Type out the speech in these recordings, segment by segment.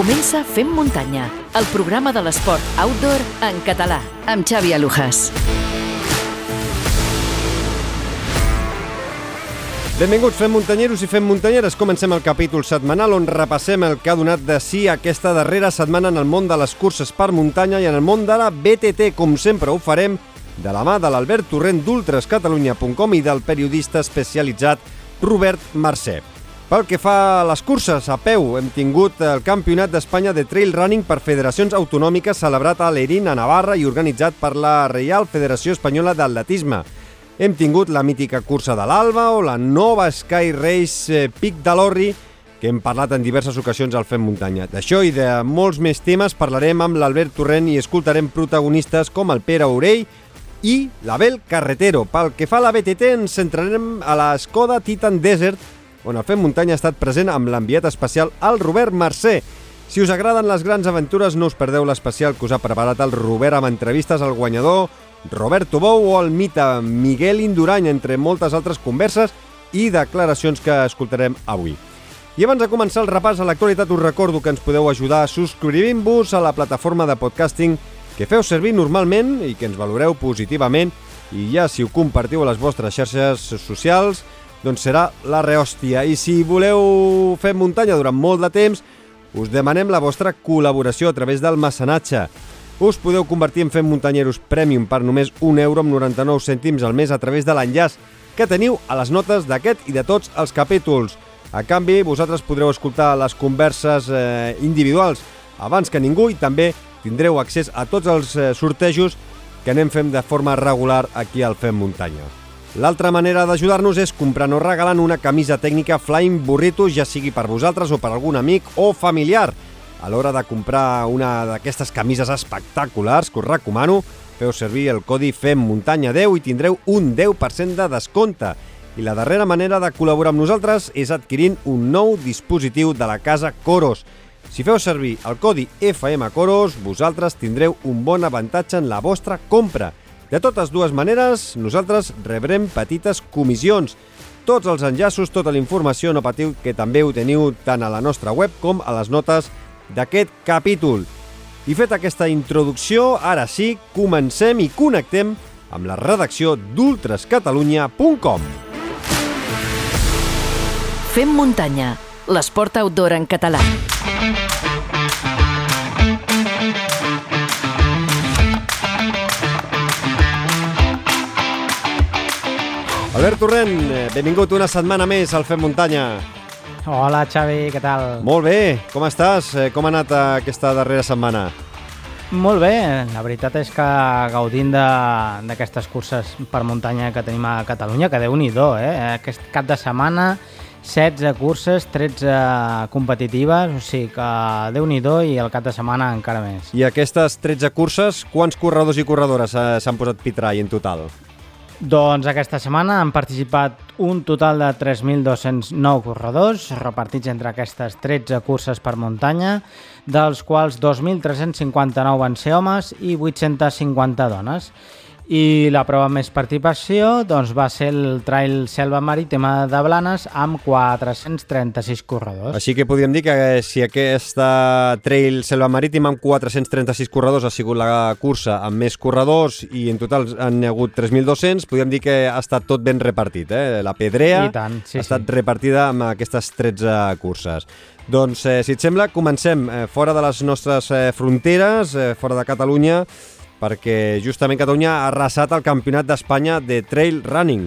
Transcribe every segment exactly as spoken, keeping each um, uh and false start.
Comença Fem Muntanya, el programa de l'esport outdoor en català, amb Xavi Alujas. Benvinguts, fem muntanyeros i fem muntanyeres. Comencem el capítol setmanal on repassem el que ha donat de si aquesta darrera setmana en el món de les curses per muntanya i en el món de la B T T. Com sempre ho farem de la mà de l'Albert Torrent d'ultres catalunya punt com i del periodista especialitzat Robert Marcé. Pel que fa a les curses a peu, hem tingut el Campionat d'Espanya de Trail Running per Federacions Autonòmiques celebrat a Lerín, a Navarra, i organitzat per la Reial Federació Espanyola d'Atletisme. Hem tingut la mítica cursa de l'Alba o la nova Sky Race Pic de l'Orri, que hem parlat en diverses ocasions al Fem Muntanya. D'això i de molts més temes parlarem amb l'Albert Torrent i escoltarem protagonistes com el Pere Orell i l'Abel Carretero. Pel que fa a la B T T, ens centrarem a la Skoda Titan Desert, on el Fem Muntanya ha estat present amb l'enviat especial, el Robert Marcé. Si us agraden les grans aventures, no us perdeu l'especial que us ha preparat el Robert amb entrevistes al guanyador Roberto Bou o el mite Miguel Indurany, entre moltes altres converses i declaracions que escoltarem avui. I abans de començar el repàs a l'actualitat, us recordo que ens podeu ajudar subscrivint-vos a la plataforma de podcasting que feu servir normalment i que ens valoreu positivament, i ja si ho compartiu a les vostres xarxes socials, doncs serà la rehòstia. I si voleu fer muntanya durant molt de temps, us demanem la vostra col·laboració a través del mecenatge. Us podeu convertir en Fem Muntanyeros Premium per només un euro amb noranta-nou cèntims al mes a través de l'enllaç que teniu a les notes d'aquest i de tots els capítols. A canvi, vosaltres podreu escoltar les converses eh, individuals abans que ningú i també tindreu accés a tots els eh, sortejos que anem fent de forma regular aquí al Fem Muntanya. L'altra manera d'ajudar-nos és comprant o regalant una camisa tècnica Flying Burrito, ja sigui per vosaltres o per algun amic o familiar. A l'hora de comprar una d'aquestes camises espectaculars que us recomano, feu servir el codi Fem Muntanya deu i tindreu un deu per cent de descompte. I la darrera manera de col·laborar amb nosaltres és adquirint un nou dispositiu de la casa Coros. Si feu servir el codi F M Coros, vosaltres tindreu un bon avantatge en la vostra compra. De totes dues maneres, nosaltres rebrem petites comissions. Tots els enllaços, tota la informació, no patiu, que també ho teniu tant a la nostra web com a les notes d'aquest capítol. I fet aquesta introducció, ara sí, comencem i connectem amb la redacció d'ultres catalunya punt com. Fem Muntanya, l'esport outdoor en català. Albert Torrent, benvingut una setmana més al Fem Muntanya. Hola, Xavi, què tal? Molt bé, com estàs? Com ha anat aquesta darrera setmana? Molt bé, la veritat és que gaudint d'aquestes curses per muntanya que tenim a Catalunya, que déu-n'hi-do, eh? Aquest cap de setmana, setze curses, tretze competitives, o sigui que déu-n'hi-do, i el cap de setmana encara més. I aquestes tretze curses, quants corredors i corredores s'han posat pitrai en total? Doncs aquesta setmana han participat un total de tres mil dos-cents nou corredors, repartits entre aquestes tretze curses per muntanya, dels quals dos mil tres-cents cinquanta-nou van ser homes i vuit-cents cinquanta dones. I la prova amb més participació doncs, va ser el Trail Selva Marítima de Blanes amb quatre-cents trenta-sis corredors. Així que podríem dir que si aquesta Trail Selva Marítima amb quatre-cents trenta-sis corredors ha sigut la cursa amb més corredors i en total han hagut tres mil dos-cents, podríem dir que ha estat tot ben repartit. Eh? La pedrea tant, sí, ha estat sí. repartida amb aquestes tretze curses. Doncs, eh, si et sembla, comencem eh, fora de les nostres eh, fronteres, eh, fora de Catalunya, perquè justament Catalunya ha arrasat el Campionat d'Espanya de Trail Running.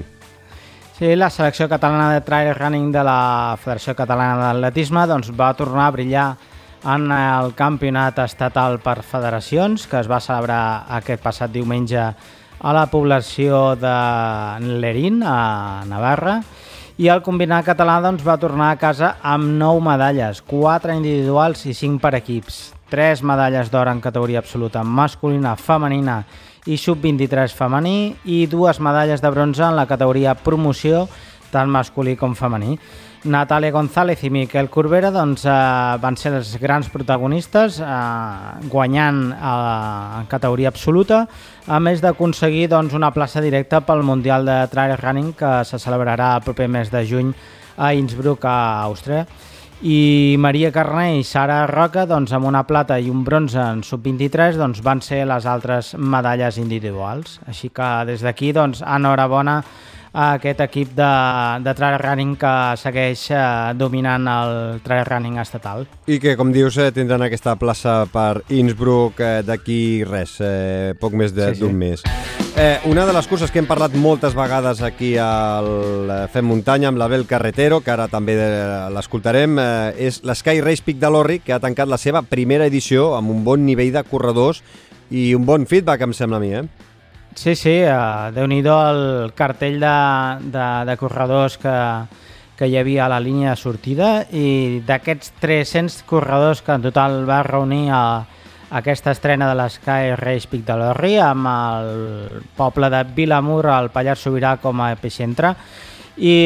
Sí, la selecció catalana de Trail Running de la Federació Catalana d'Atletisme doncs, va tornar a brillar en el Campionat Estatal per Federacions, que es va celebrar aquest passat diumenge a la població de Lerín, a Navarra, i el combinat català doncs, va tornar a casa amb nou medalles, quatre individuals i cinc per equips. Tres medalles d'or en categoria absoluta masculina, femenina i sub vint-i-tres femení i dues medalles de bronze en la categoria promoció, tant masculí com femení. Natàlia González i Miquel Corbera doncs, eh, van ser els grans protagonistes, eh, guanyant eh, en categoria absoluta, a més d'aconseguir doncs, una plaça directa pel Mundial de Trail Running que se celebrarà el proper mes de juny a Innsbruck, a Àustria. i Maria Carné i Sara Roca, doncs, amb una plata i un bronze en sub vint-i-tres, doncs, van ser les altres medalles individuals. Així que des d'aquí, doncs, enhorabona a aquest equip de, de trail running que segueix eh, dominant el trail running estatal. I que, com dius, eh, tindran aquesta plaça per Innsbruck eh, d'aquí res, eh, poc més d'un sí, sí. mes. Eh, una de les curses que hem parlat moltes vegades aquí al Fem Muntanya amb l'Abel Carretero, que ara també l'escoltarem, eh, és l'Sky Race Pic de Lorri, que ha tancat la seva primera edició amb un bon nivell de corredors i un bon feedback, em sembla a mi, eh? Sí, sí, uh, Déu-n'hi-do el cartell de, de, de corredors que, que hi havia a la línia de sortida, i d'aquests tres-cents corredors que en total va reunir a, a aquesta estrena de l'Sky Race Pic de Lorri, amb el poble de Vilamur, al Pallars Sobirà, com a epicentre. I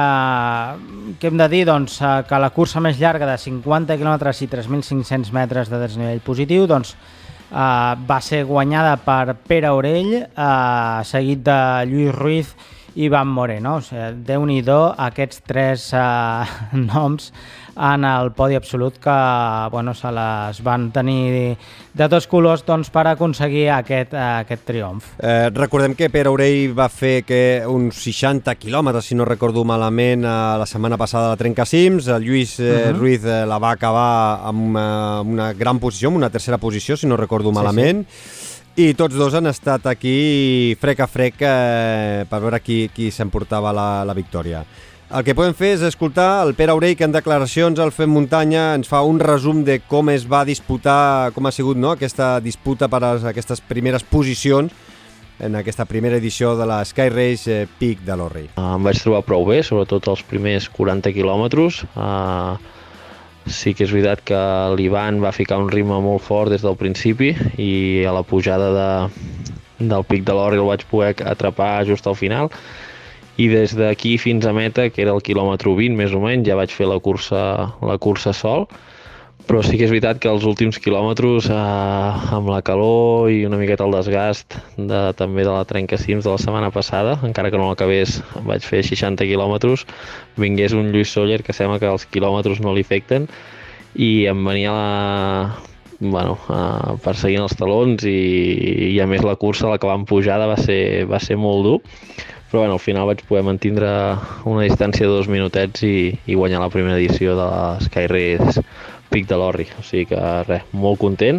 eh, què hem de dir? Doncs eh, que la cursa més llarga de cinquanta quilòmetres i tres mil cinc-cents metres de desnivell positiu, doncs Uh, va ser guanyada per Pere Orell, uh, seguit de Lluís Ruiz i Van Moreno. O sigui, Déu-n'hi-do aquests tres uh, noms en el podi absolut, que bueno, se les van tenir de tots colors, doncs, per aconseguir aquest, uh, aquest triomf. Eh, recordem que Pere Orell va fer que uns seixanta quilòmetres, si no recordo malament, eh, la setmana passada a la Trencacims. El Lluís eh, uh-huh. Ruiz eh, la va acabar amb una, una gran posició, amb una tercera posició, si no recordo malament. Sí, sí. I tots dos han estat aquí frec a frec eh, per veure qui, qui s'emportava la, la victòria. El que podem fer és escoltar el Pere Orell, que en declaracions al Fem Muntanya ens fa un resum de com es va disputar, com ha sigut, no?, aquesta disputa per a aquestes primeres posicions en aquesta primera edició de la Sky Race eh, Pic de Lorri. Em vaig trobar prou bé, sobretot els primers quaranta quilòmetres. Uh, sí que és veritat que l'Ivan va ficar un ritme molt fort des del principi, i a la pujada de, del Pic de Lorri el vaig poder atrapar just al final. I des d'aquí fins a meta, que era el quilòmetre vint més o menys, ja vaig fer la cursa, la cursa sol. Però sí que és veritat que els últims quilòmetres, eh, amb la calor i una miqueta el desgast de, també de la Trencacims de la setmana passada, encara que no l'acabés, vaig fer seixanta quilòmetres, vingués un Lluís Soller que sembla que els quilòmetres no li afecten, i em venia la, bueno, eh, perseguint els talons, i, i a més la cursa, la que vam pujada, va ser, va ser molt dur. Però bueno, al final vaig poder mantindre una distància de dos minutets i, i guanyar la primera edició de la Sky Race Pic de Lorri. O sigui que res, molt content,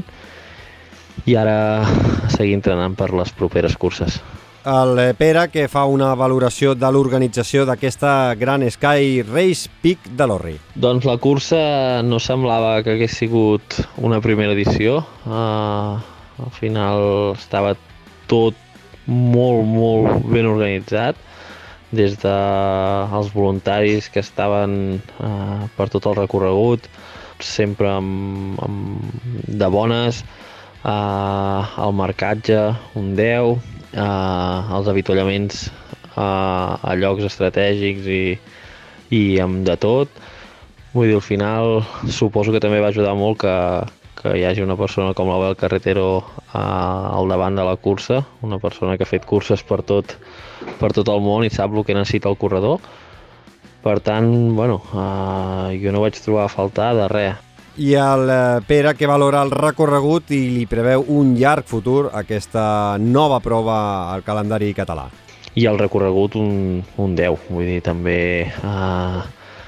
i ara seguir entrenant per les properes curses. El Pere, que fa una valoració de l'organització d'aquesta gran Sky Race Pic de Lorri. Doncs la cursa no semblava que hagués sigut una primera edició. Uh, al final estava tot molt, molt ben organitzat, des dels voluntaris que estaven eh, per tot el recorregut, sempre amb, amb de bones, eh, el marcatge, un deu, eh, els avituallaments eh, a llocs estratègics i, i amb de tot. Vull dir, al final suposo que també va ajudar molt que, que hi hagi una persona com l'Abel Carretero eh, al davant de la cursa, una persona que ha fet curses per tot, per tot el món i sap el que necessita el corredor. Per tant, bueno, eh, jo no vaig trobar a faltar de res. I el eh, Pere, que valora el recorregut i li preveu un llarg futur aquesta nova prova al calendari català. I el recorregut un, un deu, vull dir, també... Eh,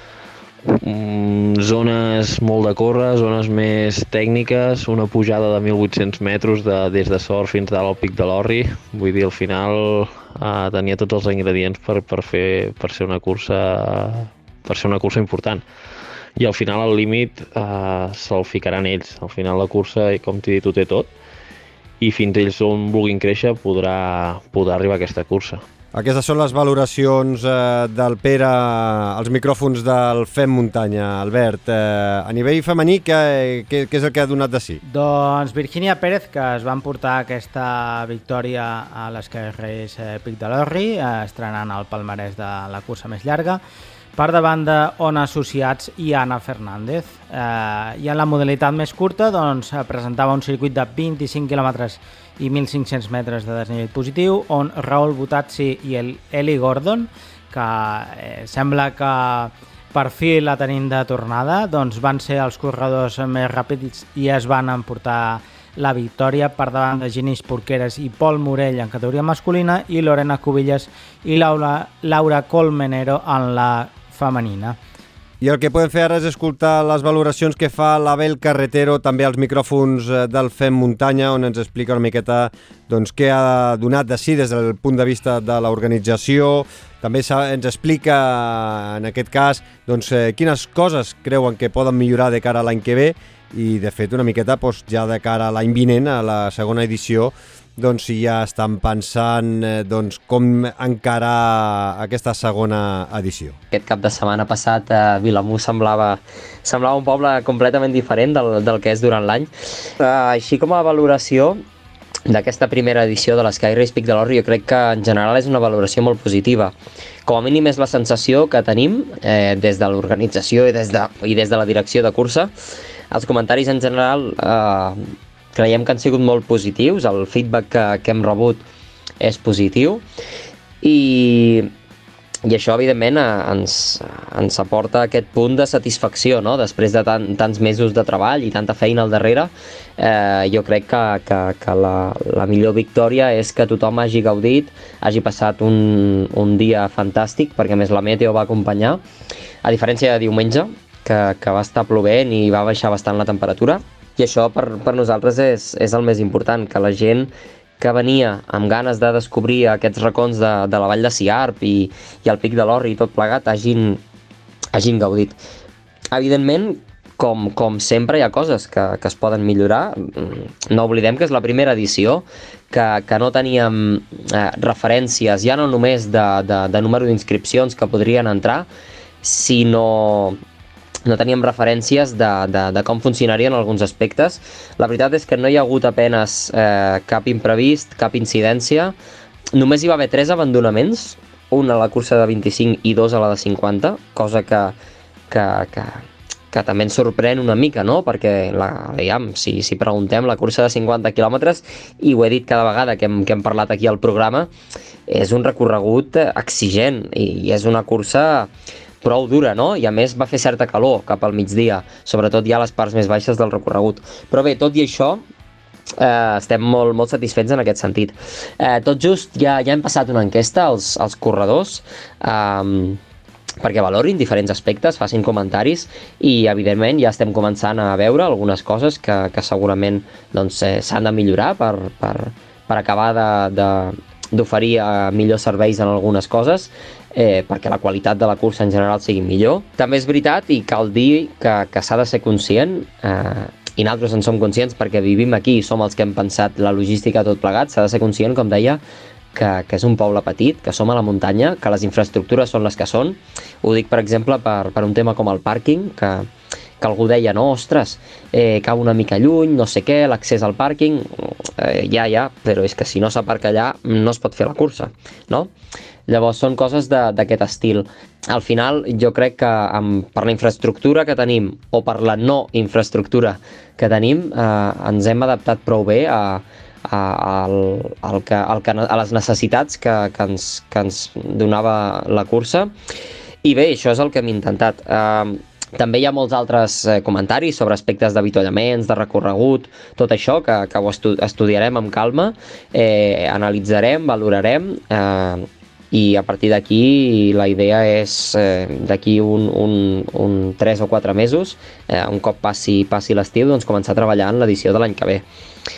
zones molt de córrer, zones més tècniques, una pujada de mil vuit-cents metres de, des de Sort fins dalt al Pic de Lorri. Vull dir, al final eh, tenia tots els ingredients per, per, fer, per, ser una cursa, per ser una cursa important. I al final al límit eh, se'l ficaran ells. Al final la cursa, com t'he dit, ho té tot, i fins ells on vulguin créixer podrà, podrà arribar a aquesta cursa. Aquestes són les valoracions eh, del Pere als micròfons del Fem Muntanya. Albert, eh, a nivell femení, què, què, què és el que ha donat de sí? Doncs Virginia Pérez, que es va emportar aquesta victòria a l'Sky Race Pic de Lorri, eh, estrenant el palmarès de la cursa més llarga, per davant d'Ona Associats i Anna Fernández. Eh, I en la modalitat més curta, doncs, presentava un circuit de vint-i-cinc quilòmetres i mil cinc-cents metres de desnivell positiu, on Raúl Butazzi i el Eli Gordon, que eh, sembla que per fi la tenim de tornada, doncs van ser els corredors més ràpids i es van emportar la victòria per davant de Genís Porqueres i Pol Morell en categoria masculina i Lorena Cubillas i Laura, Laura Colmenero en la femenina. I el que podem fer ara és escoltar les valoracions que fa l'Abel Carretero, també als micròfons del Fem Muntanya, on ens explica una miqueta doncs, què ha donat de si des del punt de vista de l'organització. També ens explica, en aquest cas, doncs, quines coses creuen que poden millorar de cara a l'any que ve i, de fet, una miqueta doncs, ja de cara a l'any vinent, a la segona edició, doncs si ja estan pensant doncs, com encarar aquesta segona edició. Aquest cap de setmana passat a Vilamur semblava, semblava un poble completament diferent del, del que és durant l'any. Uh, així com a valoració d'aquesta primera edició de l'Sky Race Pic de l'Orri, jo crec que en general és una valoració molt positiva. Com a mínim és la sensació que tenim eh, des de l'organització i, des de, i des de la direcció de cursa. Els comentaris en general eh, creiem que han sigut molt positius, el feedback que, que hem rebut és positiu i, i això evidentment ens, ens aporta aquest punt de satisfacció, no? Després de tan, tants mesos de treball i tanta feina al darrere, eh, jo crec que, que, que la, la millor victòria és que tothom hagi gaudit, hagi passat un, un dia fantàstic, perquè a més la meteo va acompanyar, a diferència de diumenge, que, que va estar plovent i va baixar bastant la temperatura. I això per, per nosaltres és, és el més important, que la gent que venia amb ganes de descobrir aquests racons de, de la Vall de Siarp i, i el Pic de l'Orri i tot plegat hagin, hagin gaudit. Evidentment, com, com sempre, hi ha coses que, que es poden millorar. No oblidem que és la primera edició, que, que no teníem eh, referències, ja no només de, de, de número d'inscripcions que podrien entrar, sinó no teníem referències de, de, de com funcionarien alguns aspectes. La veritat és que no hi ha hagut apenes eh, cap imprevist, cap incidència. Només hi va haver tres abandonaments, un a la cursa de vint-i-cinc i dos a la de cinquanta, cosa que, que, que, que també ens sorprèn una mica, no? Perquè, la, diguem, si, si preguntem, la cursa de cinquanta quilòmetres, i ho he dit cada vegada que hem, que hem parlat aquí al programa, és un recorregut exigent i, i és una cursa prou dura, no? I a més va fer certa calor cap al migdia, sobretot ja a les parts més baixes del recorregut. Però bé, tot i això, eh, estem molt, molt satisfets en aquest sentit. Eh, tot just ja, ja hem passat una enquesta als, als corredors, eh, perquè valorin diferents aspectes, facin comentaris i evidentment ja estem començant a veure algunes coses que, que segurament doncs, eh, s'han de millorar per, per, per acabar de, de, d'oferir eh, millors serveis en algunes coses, eh, perquè la qualitat de la cursa en general sigui millor. També és veritat i cal dir que, que s'ha de ser conscient, eh, i nosaltres en som conscients perquè vivim aquí i som els que hem pensat la logística tot plegat, s'ha de ser conscient, com deia, que, que és un poble petit, que som a la muntanya, que les infraestructures són les que són. Ho dic, per exemple, per, per un tema com el pàrquing, que, que algú deia, no, ostres, eh, cau una mica lluny, no sé què, l'accés al pàrquing, eh, ja, ja, però és que si no s'aparca allà no es pot fer la cursa, no? Llavors són coses d'aquest estil. Al final jo crec que amb, per la infraestructura que tenim o per la no infraestructura que tenim eh, ens hem adaptat prou bé a, a, al, al que, al que, a les necessitats que, que, ens, que ens donava la cursa. I bé, això és el que hem intentat. Eh, També hi ha molts altres eh, comentaris sobre aspectes d'avituallaments, de recorregut, tot això que, que ho estu estudiarem amb calma, eh, analitzarem, valorarem, eh, i a partir d'aquí la idea és eh, d'aquí un, un, un tres o quatre mesos, eh, un cop passi, passi l'estiu, doncs començar a treballar en l'edició de l'any que ve.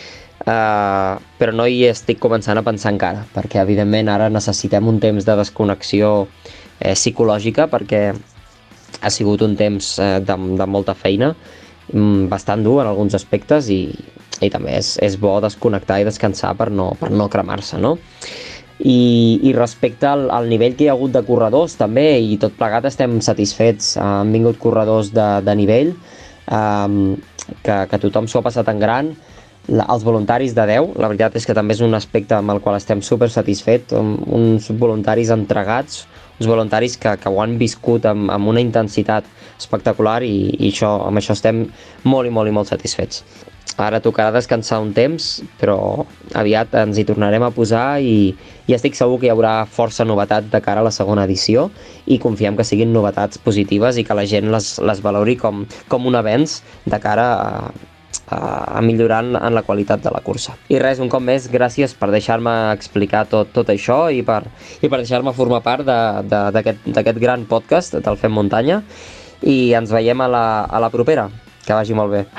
Uh, però no hi estic començant a pensar encara, perquè evidentment ara necessitem un temps de desconnexió eh, psicològica, perquè ha sigut un temps eh, de, de molta feina, bastant dur en alguns aspectes, i, i també és, és bo desconnectar i descansar per no, per no cremar-se, no? I, i respecte al, al nivell que hi ha hagut de corredors també, i tot plegat estem satisfets. Han vingut corredors de, de nivell, um, que, que tothom s'ho ha passat en gran. La, els voluntaris de deu, la veritat és que també és un aspecte amb el qual estem super satisfets, uns voluntaris entregats, uns voluntaris que, que ho han viscut amb, amb una intensitat espectacular, i, i això, amb això estem molt i molt i molt satisfets. ara tocarà descansar un temps, però aviat ens hi tornarem a posar i, i estic segur que hi haurà força novetat de cara a la segona edició i confiem que siguin novetats positives i que la gent les, les valori com, com un avenç de cara a, a, a millorar en, en la qualitat de la cursa. I res, un cop més, gràcies per deixar-me explicar tot, tot això i per, i per deixar-me formar part d'aquest gran podcast del Fem Muntanya i ens veiem a la, a la propera. Que vagi molt bé.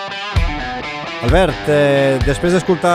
Albert, eh, després d'escoltar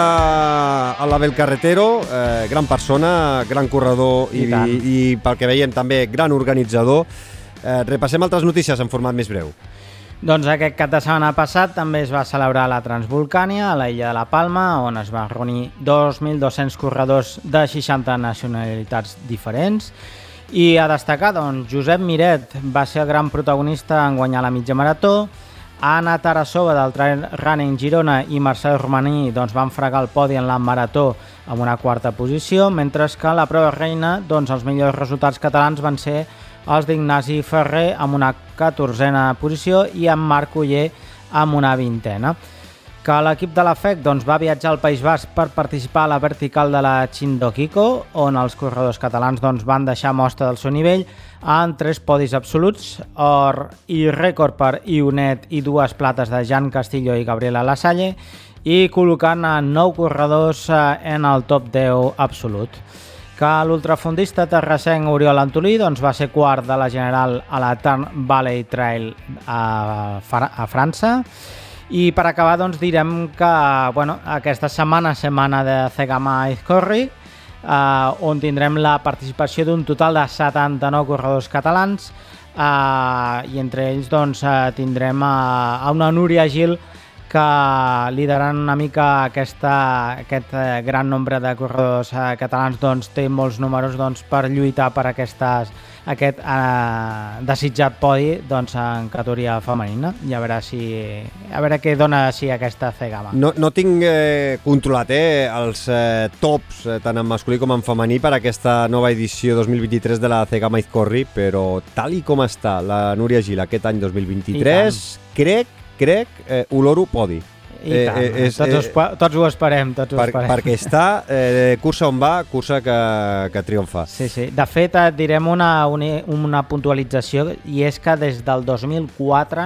a l'Abel Carretero, eh, gran persona, gran corredor i, i, i pel que veiem també gran organitzador, eh, repassem altres notícies en format més breu. Doncs aquest cap de setmana passat també es va celebrar la Transvolcània a la illa de la Palma, on es van reunir dos mil dos-cents corredors de seixanta nacionalitats diferents. I a destacar, doncs, Josep Miret va ser el gran protagonista en guanyar la mitja marató, Anna Tarasova del Trail Running Girona i Marcel Romaní doncs, van fregar el podi en la marató amb una quarta posició, mentre que a la prova reina doncs, els millors resultats catalans van ser els d'Ignasi Ferrer amb una catorzena posició i en Marc Oller amb una vintena. Que l'equip de la F E C doncs, va viatjar al País Basc per participar a la vertical de la Chindoquiko, on els corredors catalans doncs, van deixar mostra del seu nivell en tres podis absoluts, or i rècord per Ionet i dues plates de Jan Castillo i Gabriela Lasalle, i col·locant a nou corredors en el top deu absolut. Que l'ultrafondista terrassenc Oriol Antolí doncs, va ser quart de la general a la Tarn Valley Trail a, a França. I per acabar doncs, direm que bueno, aquesta setmana, setmana de Cegama Izcorri, eh, on tindrem la participació d'un total de setanta-nou corredors catalans eh, i entre ells doncs, eh, tindrem a, a una Núria Gil que liderant una mica aquesta, aquest eh, gran nombre de corredors eh, catalans doncs, té molts números doncs, per lluitar per aquestes, aquest eh, desitjat podi doncs, en categoria femenina i a veure, si, a veure què dona si aquesta Cegama. No, no tinc eh, controlat eh, els eh, tops eh, tant en masculí com en femení per aquesta nova edició dos mil vint-i-tres de la Cegama Izcorri, però tal i com està la Núria Gil aquest any dos mil vint-i-tres, crec crec, eh, oloro podi. I tant, eh, eh, és, tots, eh, tots ho esperem, tots ho per, esperem. Perquè està, eh, cursa on va, cursa que, que triomfa. Sí, sí. De fet, et direm una, una puntualització, i és que des del dos mil quatre,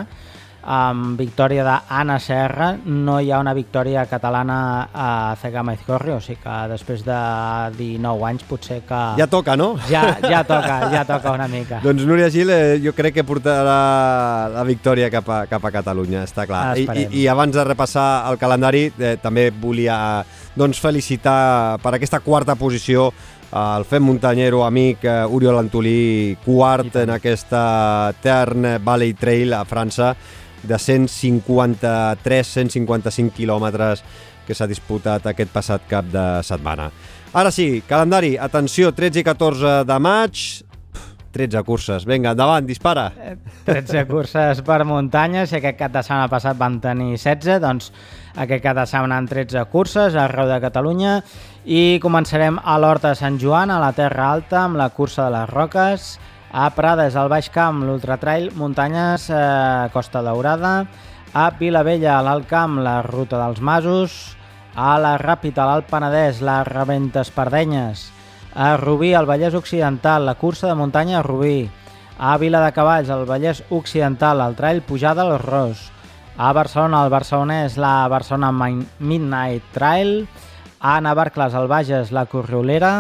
amb victòria d'Anna Serra, no hi ha una victòria catalana a Cegama Izcorri, o sigui que després de dinou anys potser que... Ja toca, no? Ja, ja toca, ja toca una mica. Doncs Núria Gil eh, jo crec que portarà la victòria cap a, cap a Catalunya, està clar. I, i, I abans de repassar el calendari, eh, també volia doncs, felicitar per aquesta quarta posició el Fem Muntanyero amic eh, Oriol Antolí, quart en aquesta Tarn Valley Trail a França, de cent cinquanta-tres cent cinquanta-cinc quilòmetres que s'ha disputat aquest passat cap de setmana. Ara sí, calendari, atenció, tretze i catorze de maig, tretze curses, vinga, endavant, dispara. tretze curses per muntanya, si aquest cap de setmana passat van tenir setze, doncs aquest cap de setmana en tretze curses arreu de Catalunya i començarem a l'Horta de Sant Joan, a la Terra Alta, amb la cursa de les Roques, a Prades, al Baix Camp, l'Ultratrail Muntanyes, eh, Costa Daurada, a Vilavella, a l'Alt Camp, la Ruta dels Masos, a la Ràpita, a l'Alt Penedès, la Rebenta Espardenyes, a Rubí, al Vallès Occidental, la cursa de muntanya a Rubí, a Vila de Cavalls, al Vallès Occidental, el Trail Pujada al Ros, a Barcelona, al Barcelonès, la Barcelona Midnight Trail, a Navarcles, al Bages, la Corriolera,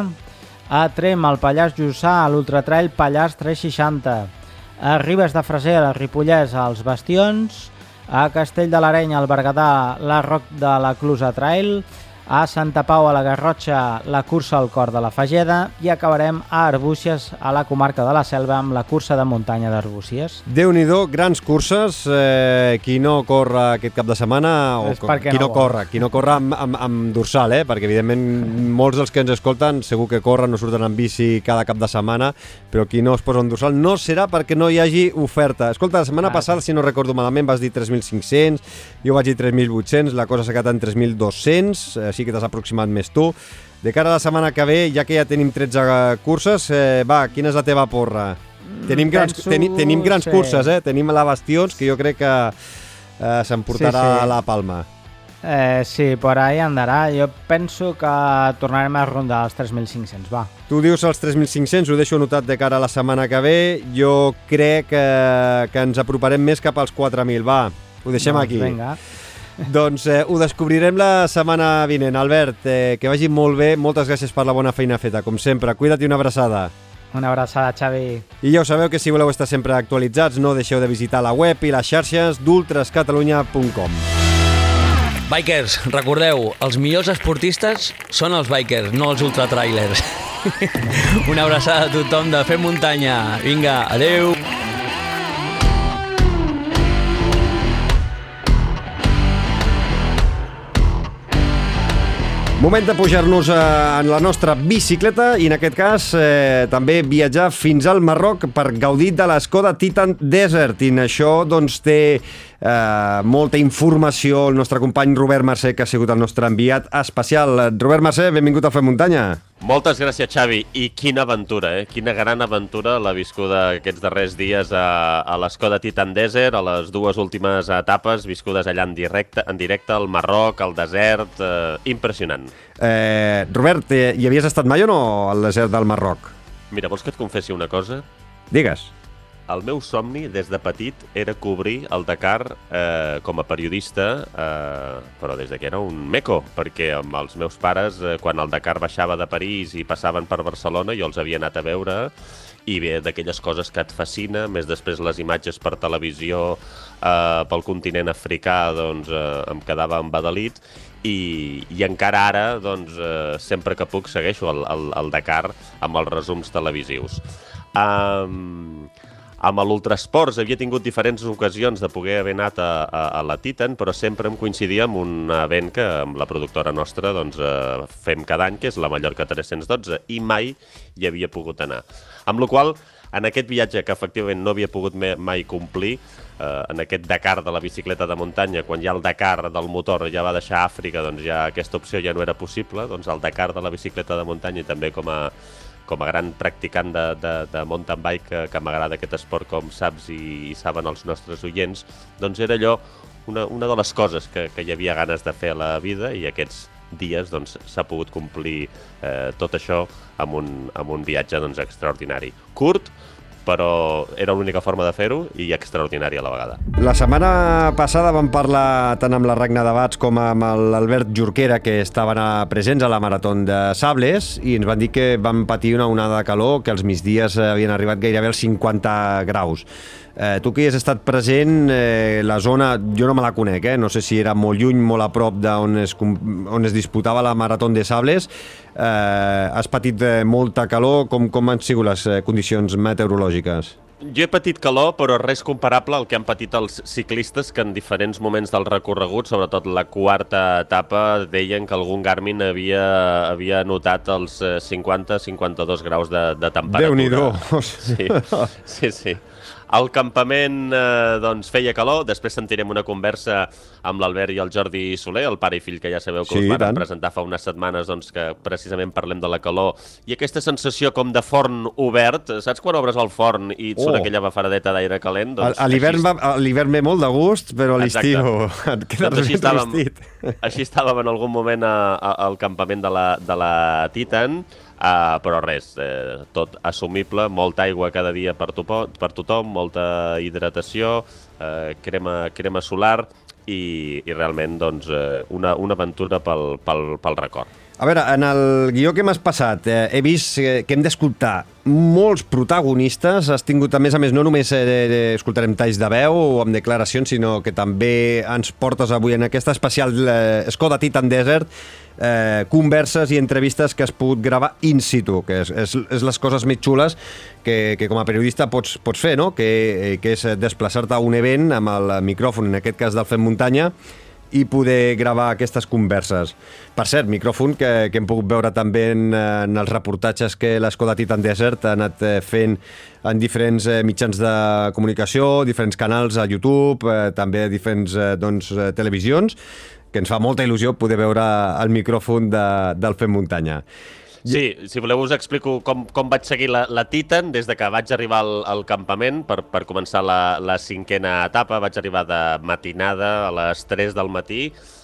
a Trem, al Pallars Jussà, a l'Ultratrail Pallars tres seixanta, a Ribes de Freser, al Ripollès, als Bastions, a Castell de l'Areny, al Berguedà, la Roc de la Clusa Trail, a Santa Pau, a la Garrotxa, la cursa al Cor de la Fageda i acabarem a Arbúcies, a la comarca de la Selva, amb la cursa de muntanya d'Arbúcies. Déu-n'hi-do, grans curses. Eh, qui no corre aquest cap de setmana, o qui no, no corre, qui no corre amb, amb, amb dorsal, eh? Perquè evidentment molts dels que ens escolten segur que corren o surten en bici cada cap de setmana, però qui no es posa un dorsal no serà perquè no hi hagi oferta. Escolta, la setmana ah, passada, si no recordo malament, vas dir tres mil cinc-cents, jo vaig dir tres mil vuit-cents, la cosa s'ha quedat en tres mil dos-cents, eh, així que t'has aproximat més tu. De cara a la setmana que ve, ja que ja tenim tretze curses, eh, va, quina és la teva porra? Mm, tenim grans, teni, tenim grans sí. curses, eh? Tenim la Bastions, que jo crec que eh, s'emportarà sí, sí. la palma. Eh, sí, por ahí andarà. Jo penso que tornarem a rondar els tres mil cinc-cents, va. Tu dius els tres mil cinc-cents, ho deixo anotat de cara a la setmana que ve. Jo crec que, que ens aproparem més cap als quatre mil, va. Ho deixem doncs aquí. Vinga. Doncs eh, ho descobrirem la setmana vinent. Albert, eh, que vagi molt bé. Moltes gràcies per la bona feina feta, com sempre. Cuida't i una abraçada. Una abraçada, Xavi. I ja ho sabeu que si voleu estar sempre actualitzats, no deixeu de visitar la web i les xarxes d'ultras catalunya punt com. Bikers, recordeu, els millors esportistes són els bikers, no els ultratrailers. Una abraçada a tothom de Fem Muntanya. Vinga, adeu! Moment de pujar-nos en la nostra bicicleta i en aquest cas eh, també viatjar fins al Marroc per gaudir de l'Skoda Titan Desert. I en això doncs, té eh, molta informació el nostre company Robert Mercè, que ha sigut el nostre enviat especial. Robert Mercè, benvingut a Fem Muntanya. Moltes gràcies, Xavi. I quina aventura, eh? Quina gran aventura l'ha viscuda aquests darrers dies a, a l'Skoda Titan Desert, a les dues últimes etapes viscudes allà en directe, en directe al Marroc, al desert. Eh, impressionant. Eh, Robert, eh, hi havies estat mai o no al desert del Marroc? Mira, vols que et confessi una cosa? Digues. El meu somni des de petit era cobrir el Dakar eh, com a periodista, eh, però des de que era un meco, perquè amb els meus pares, eh, quan el Dakar baixava de París i passaven per Barcelona, jo els havia anat a veure, i bé, d'aquelles coses que et fascina, més després les imatges per televisió eh, pel continent africà, doncs eh, em quedava embadalit, i, i encara ara, doncs, eh, sempre que puc, segueixo el, el, el Dakar amb els resums televisius. Um, amb l'Ultrasports havia tingut diferents ocasions de poder haver anat a, a, a la Titan, però sempre em coincidia amb un event que amb la productora nostra doncs, eh, fem cada any, que és la Mallorca tres-cents dotze, i mai hi havia pogut anar. Amb la qual cosa, en aquest viatge que efectivament no havia pogut mai complir, eh, en aquest Dakar de la bicicleta de muntanya, quan ja el Dakar del motor ja va deixar Àfrica, doncs ja aquesta opció ja no era possible, doncs el Dakar de la bicicleta de muntanya i també com a com a gran practicant de, de, de mountain bike, que, que m'agrada aquest esport, com saps i, i saben els nostres oients, doncs era allò una, una de les coses que, que hi havia ganes de fer a la vida, i aquests dies doncs, s'ha pogut complir eh, tot això amb un, amb un viatge doncs, extraordinari. Curt, però era l'única forma de fer-ho i extraordinària a la vegada. La setmana passada vam parlar tant amb la Ragna de Bats com amb l'Albert Jorquera, que estaven presents a la Marató de Sables, i ens van dir que van patir una onada de calor, que els migdies havien arribat gairebé als cinquanta graus. Eh, tu que hi has estat present, eh, la zona, jo no me la conec, eh? No sé si era molt lluny, molt a prop d'on es, on es disputava la Marató de Sables. Eh, has patit eh, molta calor, com, com han sigut les eh, condicions meteorològiques? Jo he patit calor, però res comparable al que han patit els ciclistes, que en diferents moments del recorregut, sobretot la quarta etapa, deien que algun Garmin havia, havia notat els cinquanta a cinquanta-dos graus de, de temperatura. Déu-n'hi-do! Sí, sí, sí. Al campament eh, doncs, feia calor, després sentirem una conversa amb l'Albert i el Jordi Soler, el pare i fill, que ja sabeu que sí, us van tant. presentar fa unes setmanes, doncs, que precisament parlem de la calor, i aquesta sensació com de forn obert, saps quan obres el forn i et surt Oh. aquella bafaradeta d'aire calent? Doncs, A l'hivern així- va- a l'hivern ve molt de gust, però a l'estiu et quedes Doncs així ben estàvem, rostit. així estàvem en algun moment a, a, al campament de la, de la Titan, uh, però res, eh, tot assumible, molta aigua cada dia per, topo, per tothom, molta hidratació, eh, crema, crema solar i, i realment doncs, eh, una, una aventura pel, pel, pel record. A veure, en el guió que m'has passat, eh, he vist eh, que hem d'escoltar molts protagonistes. Has tingut, a més a més, no només eh, escoltarem talls de veu o amb declaracions, sinó que també ens portes avui en aquesta especial eh, Skoda Titan Desert eh, converses i entrevistes que has pogut gravar in situ, que és, és, és les coses més xules que, que com a periodista pots, pots fer, no? Que, que és desplaçar-te a un event amb el micròfon, en aquest cas del Fem Muntanya, i poder gravar aquestes converses. Per cert, micròfon que, que hem pogut veure també en, en els reportatges que l'Skoda Titan Desert ha anat fent en diferents eh, mitjans de comunicació, diferents canals a YouTube, eh, també diferents eh, doncs, eh, televisions, que ens fa molta il·lusió poder veure el micròfon de, del Fem Muntanya. Sí, si voleu us explico com, com vaig seguir la, la Titan des de que vaig arribar al, al campament per, per començar la, la cinquena etapa. Vaig arribar de matinada a les tres del matí,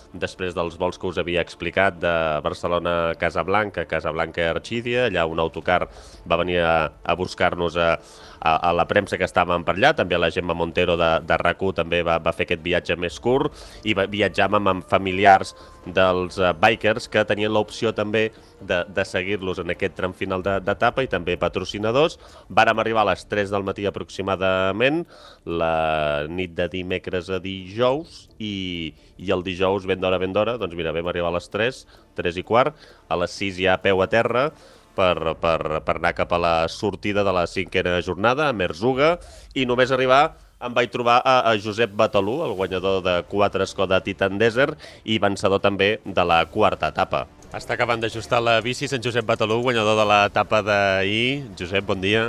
després dels vols que us havia explicat de Barcelona-Casablanca, Casablanca-Arxídia, allà un autocar va venir a, a buscar-nos a, a, a la premsa que estàvem per allà, també la Gemma Montero de, de R A C u també va, va fer aquest viatge més curt i va, viatjàvem amb familiars dels uh, bikers que tenien l'opció també de, de seguir-los en aquest tram final d'etapa i també patrocinadors. Vàrem arribar a les tres del matí aproximadament, la nit de dimecres a dijous i, i el dijous ben d'hora, ben d'hora, doncs mira, vam arribar a les tres, tres i quart, a les sis ja a peu a terra, per, per, per anar cap a la sortida de la cinquena jornada, a Merzuga, i només arribar em vaig trobar a, a Josep Batalú, el guanyador de quatre Skoda Titan Desert i vencedor també de la quarta etapa. Està acabant d'ajustar la bici en Josep Batalú, guanyador de l'etapa d'ahir. Josep, bon dia.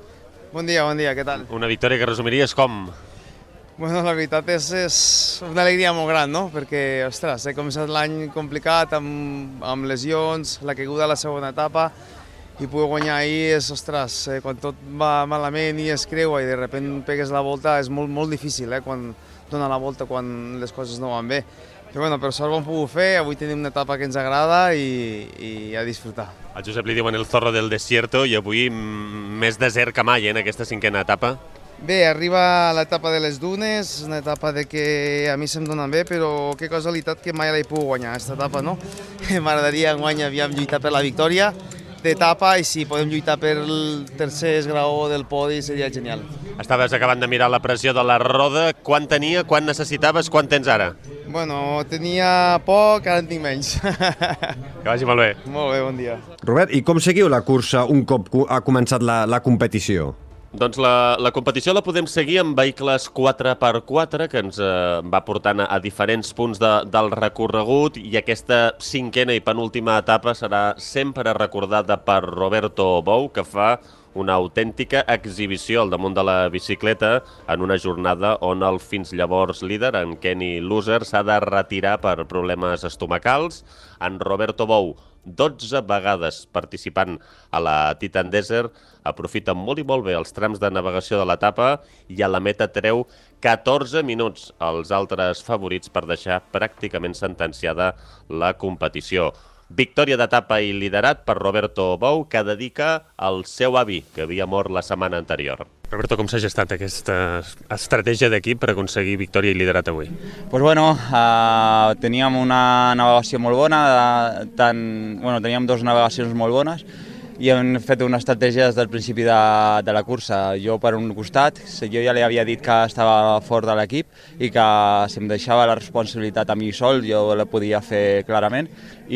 Bon dia, bon dia, què tal? Una victòria que resumiries com? Bueno, la veritat és, és una alegria molt gran, no? Perquè, ostres, he començat l'any complicat, amb, amb lesions, la caiguda a la segona etapa, i poder guanyar ahir és, ostres, eh, quan tot va malament i es creua i de sobte pegues la volta és molt, molt difícil, eh, quan dona la volta, quan les coses no van bé. Però bueno, per sort ho hem pogut fer, avui tenim una etapa que ens agrada i, i a disfrutar. Al Josep li diuen el zorro del desierto i avui més desert que mai eh, en aquesta cinquena etapa. Bé, arriba l'etapa de les dunes, una etapa de que a mi se'm dona bé, però que casualitat que mai l'he pogut guanyar, aquesta etapa, no? M'agradaria enguany aviam lluitar per la victòria d'etapa i si podem lluitar per el tercer esgraó del podi seria genial. Estaves acabant de mirar la pressió de la roda. Quan tenia, quan necessitaves, quan tens ara? Bueno, tenia poc, ara en tinc menys. Que vagi molt bé. Molt bé, bon dia. Robert, i com seguiu la cursa un cop ha començat la, la competició? Doncs la, la competició la podem seguir amb vehicles quatre per quatre que ens eh, va portant a, a diferents punts de, del recorregut i aquesta cinquena i penúltima etapa serà sempre recordada per Roberto Bou, que fa una autèntica exhibició al damunt de la bicicleta en una jornada on el fins llavors líder, en Kenny Loser, s'ha de retirar per problemes estomacals. En Roberto Bou, dotze vegades participant a la Titan Desert, aprofita molt i molt bé els trams de navegació de l'etapa i a la meta treu catorze minuts als altres favorits per deixar pràcticament sentenciada la competició. Victòria d'etapa i liderat per Roberto Bou, que dedica al seu avi, que havia mort la setmana anterior. Roberto, com s'ha gestat aquesta estratègia d'equip per aconseguir victòria i liderat avui? Pues bueno, uh, teníem una navegació molt bona, de, tant, bueno, teníem dues navegacions molt bones, i hem fet una estratègia des del principi de, de la cursa. Jo per un costat, jo ja li havia dit que estava fort de l'equip i que si em deixava la responsabilitat a mi sol jo la podia fer clarament,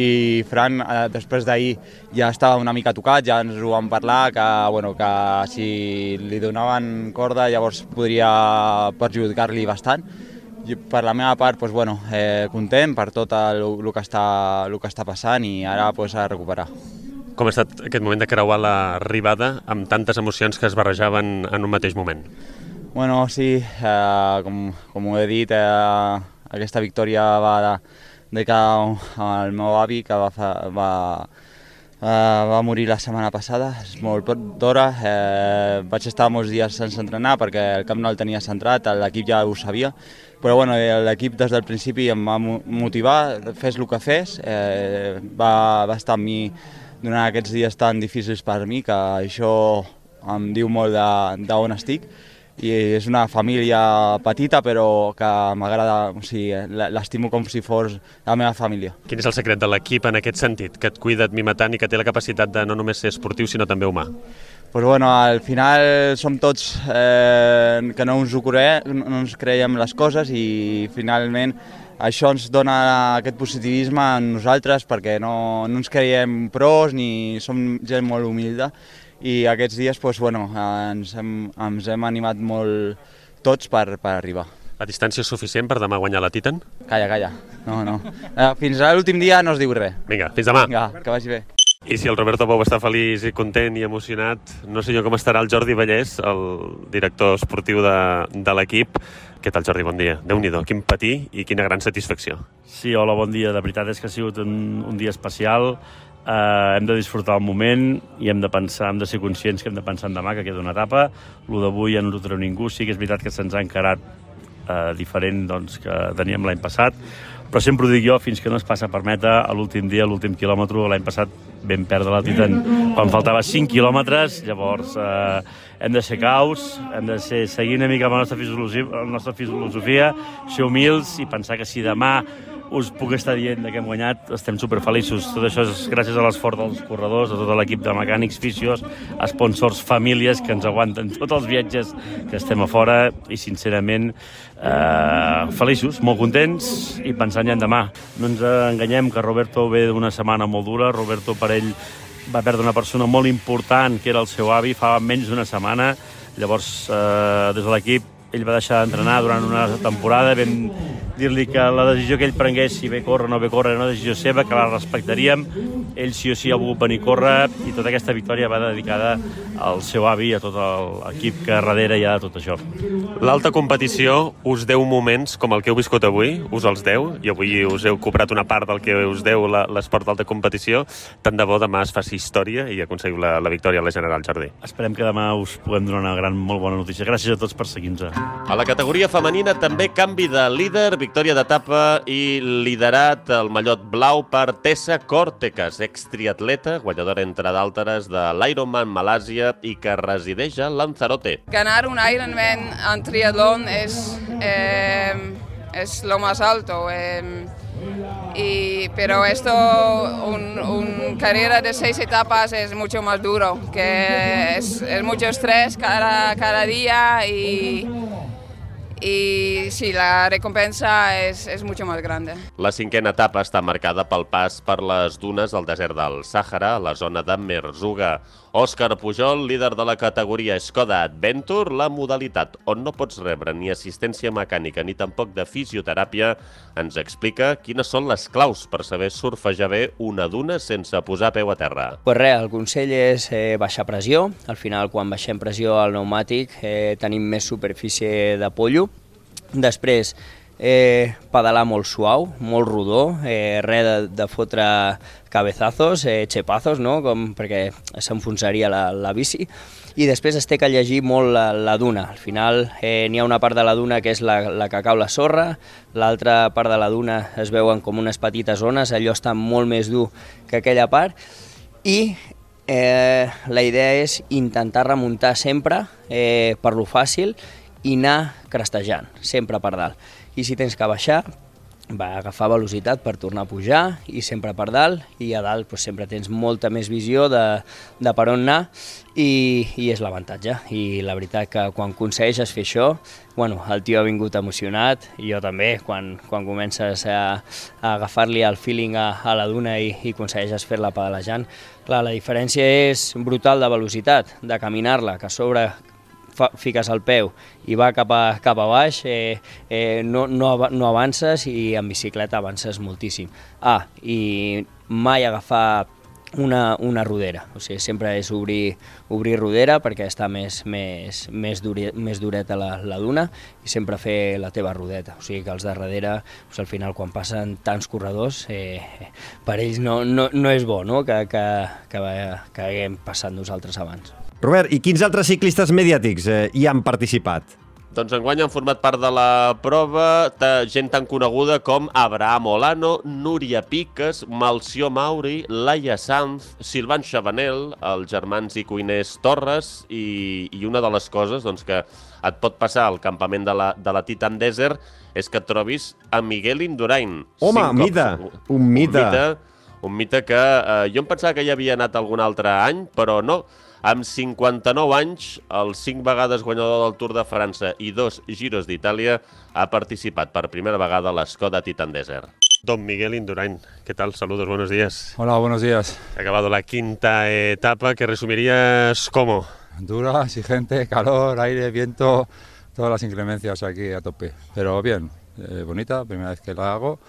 i Fran eh, després d'ahir ja estava una mica tocat, ja ens ho vam parlar, que, bueno, que si li donaven corda llavors podria perjudicar-li bastant. I per la meva part, pues, bueno, eh, content per tot el, el, que està, el que està passant i ara pues, a recuperar. Com ha estat aquest moment de creuar l'arribada amb tantes emocions que es barrejaven en un mateix moment? Bueno, sí, eh, com, com ho he dit, eh, aquesta victòria va de, de que el meu avi, que va, va, eh, va morir la setmana passada, és molt d'hora. Eh, vaig estar molts dies sense entrenar perquè el camp no el tenia centrat, l'equip ja ho sabia, però bueno, l'equip des del principi em va motivar, fes el que fes, eh, va, va estar amb mi durant aquests dies tan difícils per mi, que això em diu molt d'on estic, i és una família petita però que m'agrada, o sigui, l'estimo com si fos la meva família. Quin és el secret de l'equip en aquest sentit, que et cuida, et mima tant i que té la capacitat de no només ser esportiu sinó també humà? Pues bueno, al final som tots eh, que no ens ho creiem, no ens creiem les coses i finalment això ens dona aquest positivisme a nosaltres perquè no, no ens creiem pros ni som gent molt humilde i aquests dies pues, bueno, ens, hem, ens hem animat molt tots per, per arribar. La distància és suficient per demà guanyar la Titan? Calla, calla. No, no. Fins a l'últim dia no es diu res. Vinga, fins demà. Vinga, que vagi bé. I si el Roberto Bou està feliç i content i emocionat, no sé jo com estarà el Jordi Vallès, el director esportiu de, de l'equip. Què tal, Jordi? Bon dia. Déu-n'hi-do, quin patí i quina gran satisfacció. Sí, hola, bon dia. La veritat és que ha sigut un, un dia especial. Uh, hem de disfrutar el moment i hem de pensar, hem de ser conscients que hem de pensar en demà, que queda una etapa. Lo d'avui ja no ho treu ningú. Sí que és veritat que se'ns ha encarat uh, diferent doncs, que teníem l'any passat, però sempre ho dic jo, fins que no es passa per meta, a l'últim dia, a l'últim quilòmetre, l'any passat vam perdre la Titan quan faltava cinc quilòmetres, llavors eh, hem de ser caus, hem de ser, seguir una mica amb la nostra filosofia, la nostra filosofia, ser humils i pensar que si demà us puc estar dient que hem guanyat, estem superfeliços. Tot això és gràcies a l'esforç dels corredors, a tot l'equip de mecànics, fisios, sponsors, famílies que ens aguanten tots els viatges que estem a fora i, sincerament, eh, feliços, molt contents i pensant ja en demà. No ens enganyem que Roberto ve d'una setmana molt dura. Roberto, per ell, va perdre una persona molt important, que era el seu avi, fa menys d'una setmana. Llavors, eh, des de l'equip, ell va deixar d'entrenar durant una temporada. Vam dir-li que la decisió que ell prengués, si ve córrer o no ve córrer, era una decisió seva, que la respectaríem. Ell sí o sí ha volgut venir a córrer i tota aquesta victòria va dedicada al seu avi i a tot l'equip que darrere hi ha de tot això. L'alta competició us deu moments com el que heu viscut avui, us els deu, i avui us heu cobrat una part del que us deu l'esport d'alta competició. Tant de bo demà es faci història i aconseguiu la, la victòria a la General, Jordi. Esperem que demà us puguem donar una gran, molt bona notícia. Gràcies a tots per seguir-nos. A la categoria femenina també canvi de líder, victòria d'etapa i liderat el mallot blau per Tessa Cortecas, extriatleta, guanyadora entre d'altres de l'Ironman Malàsia i que resideix a Lanzarote. Ganar un Ironman en triatlón es, eh, es lo más alto, eh, y, pero esto, un, un carrera de seis etapas es mucho más duro, que es, es mucho estrés cada, cada día y... i sí, la recompensa és, és mucho más grande. La cinquena etapa està marcada pel pas per les dunes al desert del Sàhara, a la zona de Merzouga. Òscar Pujol, líder de la categoria Skoda Adventure, la modalitat on no pots rebre ni assistència mecànica ni tampoc de fisioteràpia, ens explica quines són les claus per saber surfejar bé una duna sense posar peu a terra. Pues res, el consell és eh, baixar pressió. Al final, quan baixem pressió al pneumàtic, eh, tenim més superfície de pollo. Després, eh, pedalar molt suau, molt rodó, eh, res de, de fotre cabezazos, eh, xepazos, no? Com, perquè s'enfonsaria la, la bici. I després es té que llegir molt la, la duna. Al final eh, n'hi ha una part de la duna que és la, la que cau la sorra, l'altra part de la duna es veuen com unes petites ones, allò està molt més dur que aquella part. I eh, la idea és intentar remuntar sempre eh, per lo fàcil i anar crestejant, sempre per dalt. I si tens que baixar, va agafar velocitat per tornar a pujar i sempre per dalt, i a dalt doncs, sempre tens molta més visió de, de per on anar i, i és l'avantatge. I la veritat que quan aconsegueixes fer això, bueno, el tio ha vingut emocionat i jo també, quan, quan comences a, a agafar-li el feeling a, a la duna i, i aconsegueixes fer-la pedalejant. Clar, la diferència és brutal de velocitat, de caminar-la, que a sobre fiques el peu i va cap a, cap a baix, eh, eh, no, no, no avances i en bicicleta avances moltíssim. Ah, i mai agafar una, una rodera, o sigui, sempre és obrir, obrir rodera perquè està més, més, més, dure, més dureta la, la duna i sempre fer la teva rodeta, o sigui que els de darrere, doncs, al final quan passen tants corredors, eh, per ells no, no, no és bo, no? que, que, que, que haguem passat nosaltres abans. Robert, i quins altres ciclistes mediàtics eh, hi han participat? Doncs enguany han format part de la prova de gent tan coneguda com Abraham Olano, Núria Piques, Malció Mauri, Laia Sanz, Silvan Chabanel, els germans i cuiners Torres i, i una de les coses doncs, que et pot passar al campament de la, de la Titan Desert és que et trobis a Miguel Indurain. Home, un mite, un mite. Un mite, un mite que eh, jo em pensava que ja havia anat algun altre any, però no. Amb cinquanta-nou anys, el cinc vegades guanyador del Tour de França i dos Giros d'Itàlia, ha participat per primera vegada a l'Skoda Titan Desert. Don Miguel Indurain, ¿qué tal? Saludos, buenos días. Hola, buenos días. Ha acabado la quinta etapa, que resumirías ¿cómo? Dura, exigente, calor, aire, viento, todas las inclemencias aquí a tope. Pero bien, eh, bonita, primera vez que la hago.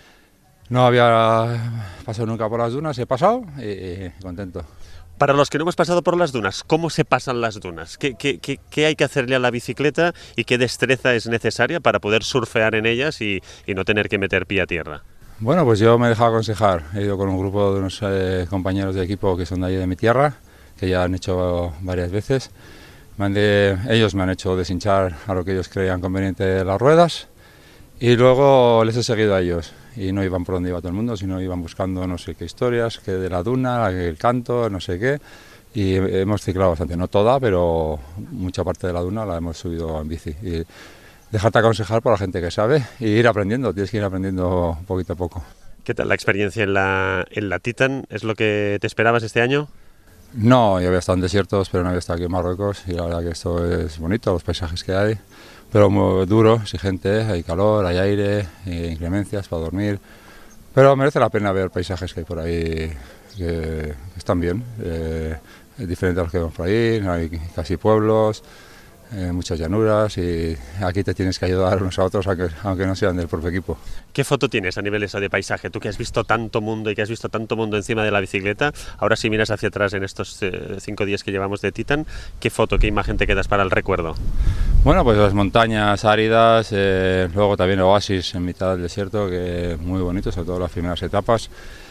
No había pasado nunca por las dunas, he pasado y, y contento. Para los que no hemos pasado por las dunas, ¿cómo se pasan las dunas? ¿Qué, qué, qué, qué hay que hacerle a la bicicleta y qué destreza es necesaria para poder surfear en ellas y, y no tener que meter pie a tierra? Bueno, pues yo me he dejado aconsejar. He ido con un grupo de unos eh, compañeros de equipo que son de allí de mi tierra, que ya han hecho varias veces. Me han de, ellos me han hecho deshinchar a lo que ellos creían conveniente las ruedas y luego les he seguido a ellos. y no iban por donde iba todo el mundo, sino iban buscando no sé qué historias, que de la duna, el canto, no sé qué. Y hemos ciclado bastante, no toda, pero mucha parte de la duna la hemos subido en bici. Y dejarte aconsejar por la gente que sabe y ir aprendiendo, tienes que ir aprendiendo poquito a poco. ¿Qué tal la experiencia en la, en la Titan? ¿Es lo que te esperabas este año? No, yo había estado en desiertos, pero no había estado aquí en Marruecos y la verdad que esto es bonito, los paisajes que hay, pero muy duro, exigente, hay calor, hay aire, hay inclemencias para dormir, pero merece la pena ver paisajes que hay por ahí que están bien. Eh, Es diferente a los que vemos por ahí, no hay casi pueblos, eh, muchas llanuras y aquí te tienes que ayudar unos a otros aunque, aunque no sean del propio equipo. ¿Qué foto tienes a nivel eso de paisaje? Tú que has visto tanto mundo y que has visto tanto mundo encima de la bicicleta, ahora si miras hacia atrás en estos eh, cinco días que llevamos de Titan, ¿qué foto, qué imagen te quedas para el recuerdo? Bueno, pues las montañas áridas, eh, luego también oasis en mitad del desierto, que es muy bonito, sobre todo las primeras etapas.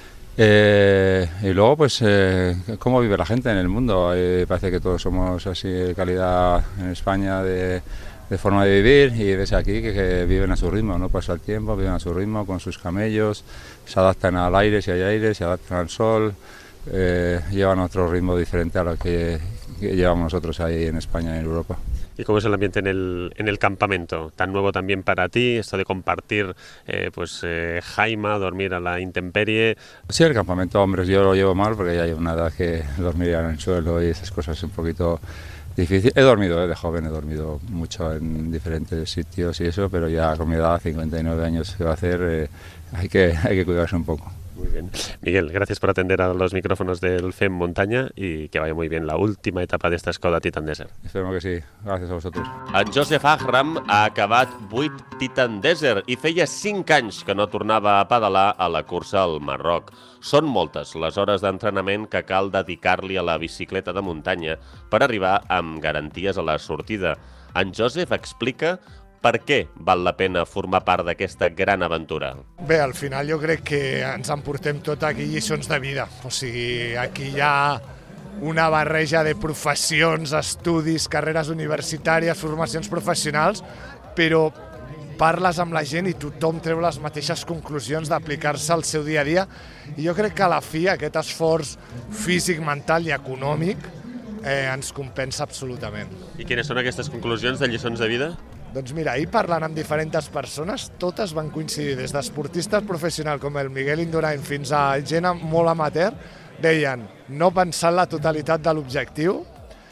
Eh, y luego, pues, eh, cómo vive la gente en el mundo. Eh, parece que todos somos así de calidad en España, de, de forma de vivir, y ves aquí que, que viven a su ritmo, no pasa el tiempo, viven a su ritmo con sus camellos, se adaptan al aire si hay aire, se adaptan al sol, eh, llevan otro ritmo diferente a lo que, que llevamos nosotros ahí en España y en Europa. ¿Y cómo es el ambiente en el, en el campamento? Tan nuevo también para ti, esto de compartir eh, pues eh, jaima, dormir a la intemperie. Sí, el campamento, hombre, yo lo llevo mal porque ya hay una edad que dormiría en el suelo y esas cosas es un poquito difícil. He dormido, eh, de joven he dormido mucho en diferentes sitios y eso, pero ya con mi edad, cincuenta y nueve años que va a hacer, eh, hay que, hay que cuidarse un poco. Muy bien. Miguel, gracias por atender a los micrófonos del Fem Muntanya y que vaya muy bien la última etapa d'esta Skoda Titan Desert. Esperemos que sí. Gràcies a vosaltres. En Joseph Ahram ha acabat vuit Titan Desert i feia cinc anys que no tornava a pedalar a la cursa al Marroc. Són moltes les hores d'entrenament que cal dedicar-li a la bicicleta de muntanya per arribar amb garanties a la sortida. En Joseph explica per què val la pena formar part d'aquesta gran aventura. Bé, al final jo crec que ens emportem tot aquí lliçons de vida. O sigui, aquí hi ha una barreja de professions, estudis, carreres universitàries, formacions professionals, però parles amb la gent i tothom treu les mateixes conclusions d'aplicar-se al seu dia a dia. I jo crec que a la fi aquest esforç físic, mental i econòmic eh, ens compensa absolutament. I quines són aquestes conclusions de lliçons de vida? Doncs mira, ahir parlant amb diferents persones, totes van coincidir, des d'esportistes professionals com el Miguel Indurain fins a gent molt amateur, deien no pensar en la totalitat de l'objectiu,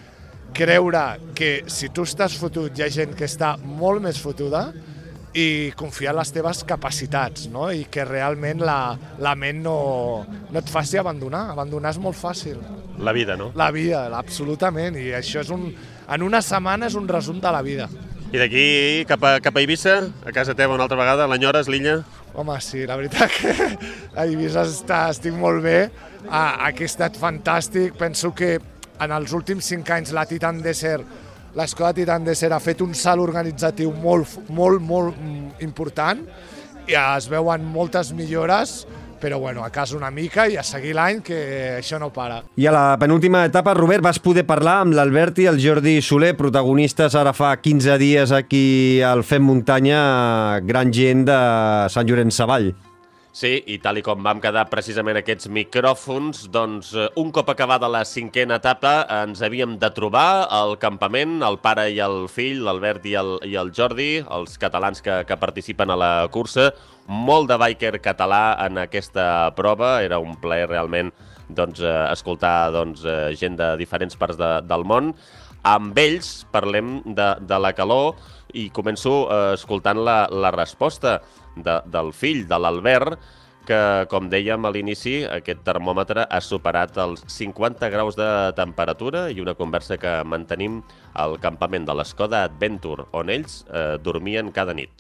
creure que si tu estàs fotut hi ha gent que està molt més fotuda i confiar en les teves capacitats, no? I que realment la, la ment no, no et faci abandonar. Abandonar és molt fàcil. La vida, no? La vida, absolutament. I això és un, en una setmana és un resum de la vida. I d'aquí cap a, cap a Eivissa, a casa teva una altra vegada, l'enyores, l'illa? Home, sí, la veritat que a Eivissa està, estic molt bé, aquí ha estat fantàstic, penso que en els últims cinc anys la Titan Desert, l'Skoda Titan Desert ha fet un salt organitzatiu molt, molt, molt important i es veuen moltes millores, però bueno, a casa una mica i a seguir l'any, que això no para. I a la penúltima etapa, Robert, vas poder parlar amb l'Albert i el Jordi Soler, protagonistes ara fa quinze dies aquí al Fem Muntanya, gran gent de Sant Llorenç Savall. Sí, i tal i com vam quedar precisament aquests micròfons, doncs un cop acabada la cinquena etapa ens havíem de trobar al campament, el pare i el fill, l'Albert i el, i el Jordi, els catalans que, que participen a la cursa, molt de biker català en aquesta prova, era un plaer realment doncs, escoltar doncs, gent de diferents parts de, del món. Amb ells parlem de, de la calor i començo eh, escoltant la, la resposta de, del fill, de l'Albert, que, com dèiem a l'inici, aquest termòmetre ha superat els cinquanta graus de temperatura i una conversa que mantenim al campament de l'Skoda Adventure, on ells eh, dormien cada nit.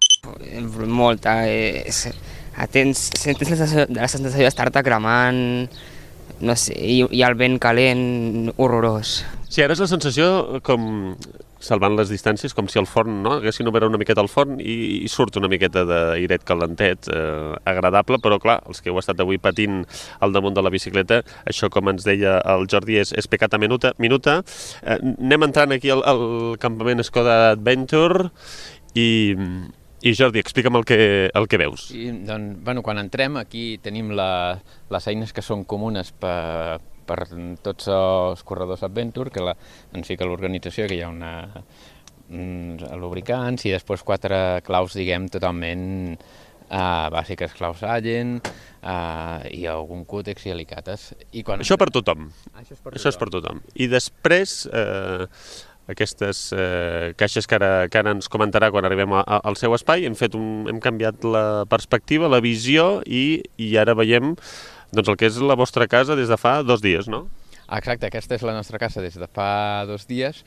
Molta. Eh, tens, sents la sensació, la sensació d'estar-te cremant, no sé, i, i el vent calent horrorós. Sí, ara és la sensació com, salvant les distàncies, com si el forn, no? Haguessin obert una miqueta al forn i, i surt una miqueta d'airet calentet, eh, agradable, però clar, els que heu estat avui patint al damunt de la bicicleta, això, com ens deia el Jordi, és, és pecata minuta. minuta. Eh, anem entrant aquí al, al campament Skoda Adventure i I Jordi, explica'm el que, el que veus. Sí, doncs, bueno, quan entrem aquí tenim la, les eines que són comunes per, per tots els corredors Adventure, que la, ens fica l'organització, que hi ha una lubricants i després quatre claus, diguem, totalment uh, bàsiques, claus Allen uh, i algun cútex i alicates. I quan... Això per tothom. Això és per Això és per tothom. I després... Eh, aquestes eh, caixes que ara, que ara ens comentarà quan arribem a, a, al seu espai, hem, fet un, hem canviat la perspectiva, la visió i, i ara veiem doncs, el que és la vostra casa des de fa dos dies, no? Exacte, aquesta és la nostra casa des de fa dos dies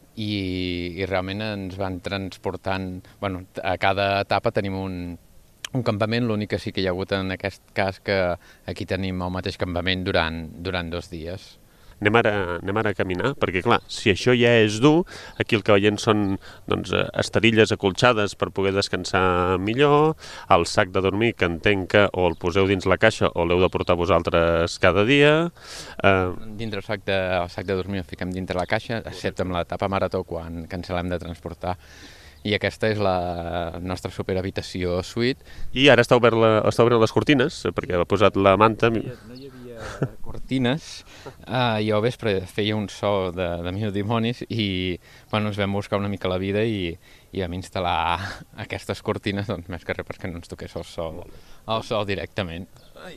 i, i realment ens van transportant... Bueno, a cada etapa tenim un, un campament, l'únic que sí que hi ha hagut en aquest cas que aquí tenim el mateix campament durant, durant dos dies. Anem ara, anem ara a caminar, perquè clar, si això ja és dur, aquí el que veiem són doncs, esterilles acolxades per poder descansar millor, el sac de dormir que entenc que o el poseu dins la caixa o l'heu de portar vosaltres cada dia. Uh... Dintre el sac, de, el sac de dormir el fiquem dintre la caixa, excepte amb l'etapa marató quan, que ens l'hem de transportar. I aquesta és la nostra superhabitació suite. I ara està obert, la, està obert les cortines, perquè ha posat la manta... No hi havia cortines, uh, i al vespre feia un so de, de mil dimonis i bueno, ens vam buscar una mica la vida i, i vam instal·lar aquestes cortines, doncs més que res perquè no ens toqués el sol, el sol directament. Ai,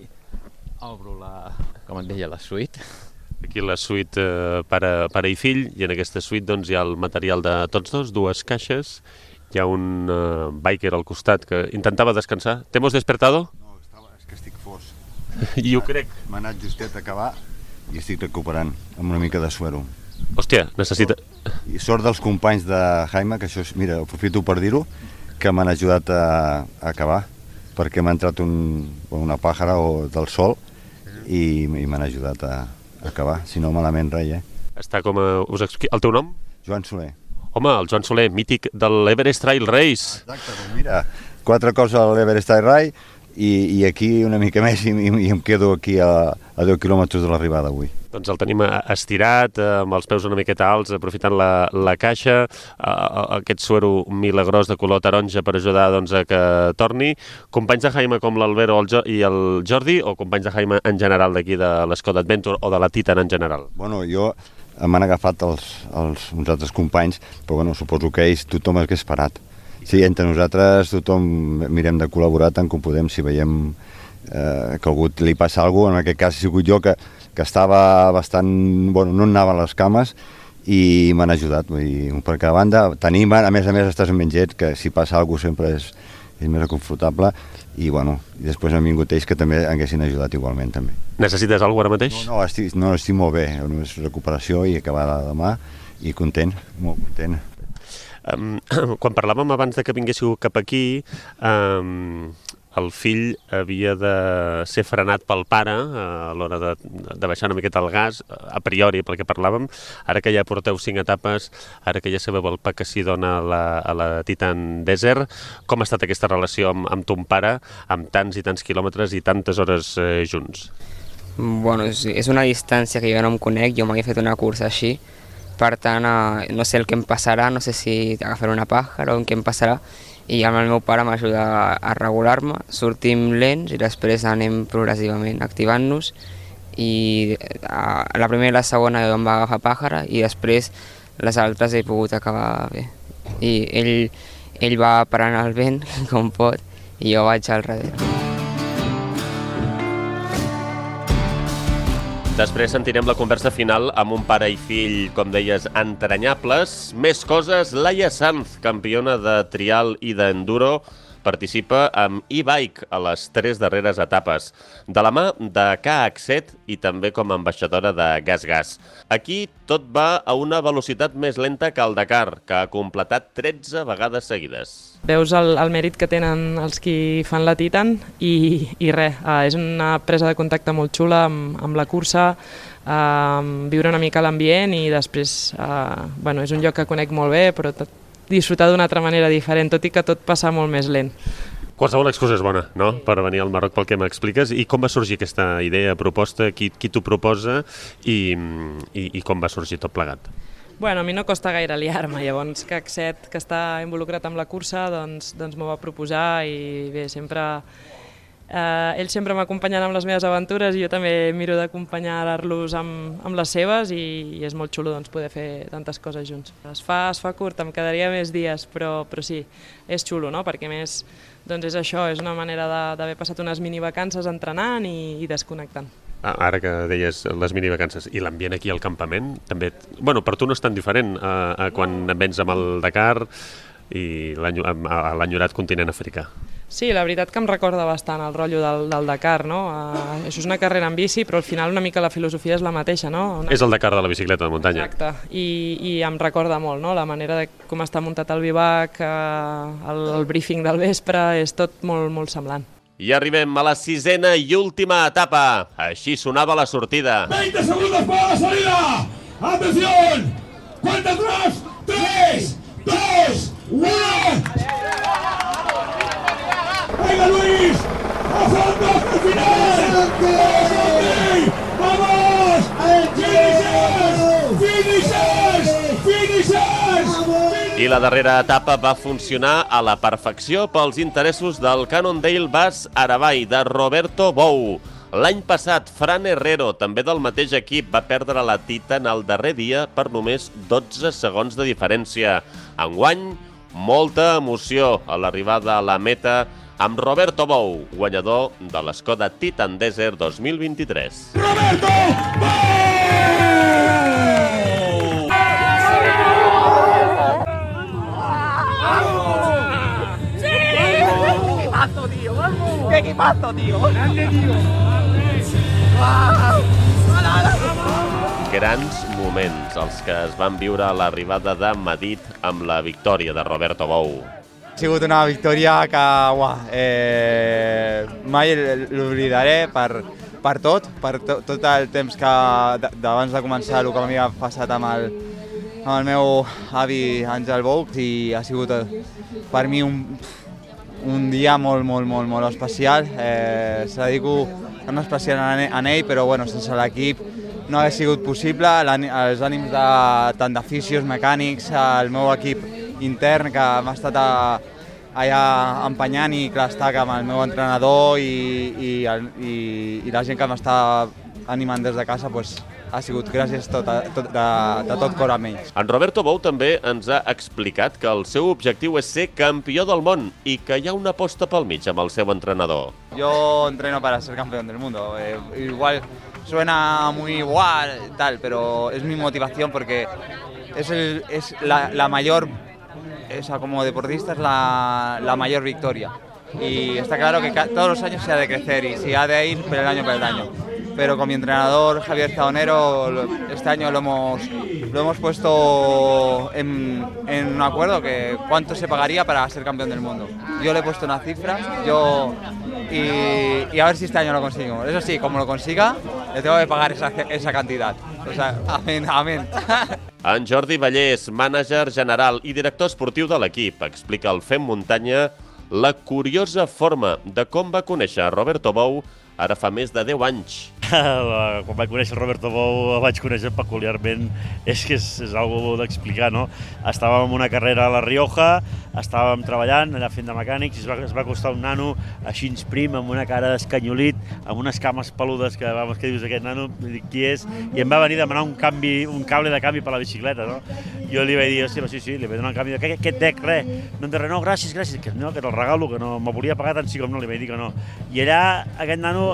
obro la, com et deia, la suite. Aquí la suite eh, pare, pare i fill, i en aquesta suite doncs, hi ha el material de tots dos, dues caixes, hi ha un uh, biker al costat que intentava descansar. ¿Te hemos despertado? No, estava, és que estic fos. I ho crec. M'ha anat justet a acabar i estic recuperant amb una mica de suero. Hòstia, necessita... I sort dels companys de Jaime, que això és, mira, aprofito per dir-ho, que m'han ajudat a, a acabar, perquè m'ha entrat un, una pàjara o del sol i, i m'han ajudat a, a acabar, si no malament res, eh? Està com a... Us explico... El teu nom? Joan Soler. Home, el Joan Soler, mític de l'Everest Trail Race. Exacte, doncs mira, quatre coses a l'Everest Trail Race i, i aquí una mica més i, i em quedo aquí a, a deu quilòmetres de l'arribada avui. Doncs el tenim estirat, amb els peus una miqueta alts, aprofitant la, la caixa, aquest suero milagrós de color taronja per ajudar doncs, a que torni. Companys de Jaime com l'Albero i el Jordi, o companys de Jaime en general d'aquí de l'Scott Adventure o de la Titan en general? Bueno, jo m'han agafat els, els, uns altres companys, però bueno, suposo que ells tothom hagués parat. Sí, entre nosaltres tothom mirem de col·laborar tant com podem, si veiem eh, que a algú li passa alguna cosa, en aquest cas he sigut jo que, que estava bastant, bueno, no anava a les cames i m'han ajudat, vull dir, per cada banda. Tenim, a més a més, estàs en menget, que si passa alguna cosa sempre és, és més confortable i bueno, i després han vingut ells que també haguessin ajudat igualment també. Necessites alguna cosa ara mateix? No, no, estic, no, estic molt bé, només recuperació i acabar demà i content, molt content. Um, quan parlàvem abans de que vinguéssiu cap aquí, um, el fill havia de ser frenat pel pare uh, a l'hora de, de baixar una miqueta el gas, a priori, pel que parlàvem. Ara que ja porteu cinc etapes, ara que ja sabeu el pa que s'hi dona a la, a la Titan Desert, com ha estat aquesta relació amb, amb ton pare, amb tants i tants quilòmetres i tantes hores eh, junts? Bueno, és, és una distància que jo no em conec, jo m'havia fet una cursa així, per tant, eh, no sé el que em passarà, no sé si agafaré una pàjara o el que em passarà, i el meu pare m'ajuda a, a regular-me, sortim lents i després anem progressivament activant-nos, i a, la primera i la segona em va agafar pàjara i després les altres he pogut acabar bé. I ell, ell va parant el vent com pot i jo vaig al darrere. Després sentirem la conversa final amb un pare i fill, com deies, entranyables. Més coses, Laia Sanz, campiona de trial i d'enduro, participa amb e-bike a les tres darreres etapes, de la mà de K H set i també com a ambaixadora de Gas Gas. Aquí tot va a una velocitat més lenta que el Dakar, que ha completat tretze vegades seguides. Veus el, el mèrit que tenen els qui fan la Titan i, i res, uh, és una presa de contacte molt xula amb, amb la cursa, uh, viure una mica l'ambient i després, uh, bueno, és un lloc que conec molt bé, però tot, disfrutar d'una altra manera diferent, tot i que tot passa molt més lent. Qualsevol excusa és bona, no?, per venir al Marroc, pel que m'expliques. I com va sorgir aquesta idea, proposta, qui, qui t'ho proposa i, i, i com va sorgir tot plegat? Bueno, a mi no costa gaire liar-me, llavors que Axet, que està involucrat amb la cursa, doncs, doncs m'ho va proposar i bé, sempre... Eh, ells sempre m'acompanyen amb les meves aventures i jo també miro d'acompanyar-los amb, amb les seves i, i és molt xulo doncs, poder fer tantes coses junts. Es fa, es fa curt, em quedaria més dies, però, però sí, és xulo, no? Perquè més doncs és això, és una manera d'haver passat unes minivacances entrenant i, i desconnectant. Ara que deies les minivacances i l'ambient aquí al campament, també, bueno, per tu no és tan diferent a, a quan vens amb el Dakar i l'enyorat continent africà. Sí, la veritat que em recorda bastant el rotllo del, del Dakar, no? Uh, això és una carrera en bici, però al final una mica la filosofia és la mateixa, no? Una... És el Dakar de la bicicleta de muntanya. Exacte, i, i em recorda molt, no? La manera de com està muntat el bivac, uh, el, el briefing del vespre, és tot molt, molt semblant. I arribem a la sisena i última etapa. Així sonava la sortida. veinte segundos para la salida. ¡Atención! ¡Cuenta atrás! tres, dos, uno. ¡Venga, Luis! ¡A fondo hasta el final! ¡Vamos! ¡Finishers! ¡Finishers! ¡Finishers! I la darrera etapa va funcionar a la perfecció pels interessos del Cannondale Bus Arabai de Roberto Bou. L'any passat, Fran Herrero, també del mateix equip, va perdre la Titan el darrer dia per només dotze segons de diferència. Enguany, molta emoció a l'arribada a la meta amb Roberto Bou, guanyador de l'Skoda Titan Desert dos mil vint-i-tres. Roberto Bou! ¡Qué equipazo, tío! ¡Grande, tío! Grans moments els que es van viure a l'arribada de Madrid amb la victòria de Roberto Bou. Ha sigut una victòria que uah, eh, mai l'oblidaré per, per tot, per to, tot el temps que d'abans de començar el que m'havia passat amb el, amb el meu avi Àngel Bou, i ha sigut per mi un, un dia molt, molt, molt, molt especial. Eh, se dedico en especial a ell, però bueno, sense l'equip no hauria sigut possible. Els ànims de, tant d'aficions, mecànics, el meu equip intern que m'ha estat a, allà empenyant i clar està amb el meu entrenador i, i, i, i la gent que m'està animant des de casa, pues, ha sigut gràcies tot, tot, de, de tot cor amb ells. En Roberto Bou també ens ha explicat que el seu objectiu és ser campió del món i que hi ha una aposta pel mig amb el seu entrenador. Yo entreno para ser campeón del mundo. Eh, igual suena muy igual, tal, pero es mi motivación porque es, el, es la, la mayor, o sea, como deportista es la, la mayor victoria. Y está claro que todos los años se ha de crecer y si ha de ir por el año por el año. Pero con mi entrenador Javier Zaonero este año lo hemos, lo hemos puesto en, en un acuerdo que cuánto se pagaría para ser campeón del mundo. Yo le he puesto una cifra yo, y, y a ver si este año lo conseguimos. Eso sí, como lo consiga, le tengo que pagar esa, esa cantidad. O sea, amén, amén. En Jordi Vallès, mànager general i director esportiu de l'equip, explica al Fem Muntanya la curiosa forma de com va conèixer Roberto Bou ara fa més de deu anys. Quan vaig conèixer el Roberto Bou el vaig conèixer peculiarment, és que és, és algo d'explicar, no? Estàvem en una carrera a La Rioja, estàvem treballant, allà fent de mecànics, i es va, es va acostar un nano així prim, amb una cara d'escanyolit, amb unes cames peludes, que vamos, què dius aquest nano? Dic, qui és? I em va venir a demanar un canvi, un cable de canvi per la bicicleta, no? Jo li vaig dir, hòstia, sí, sí, li vaig donar un canvi de... Què, què et dec? Res. No em de res, no, gràcies, gràcies, que no, que te'l regalo, que no, me volia pagar tant sí com no, li vaig dir que no. I allà, aquest nano,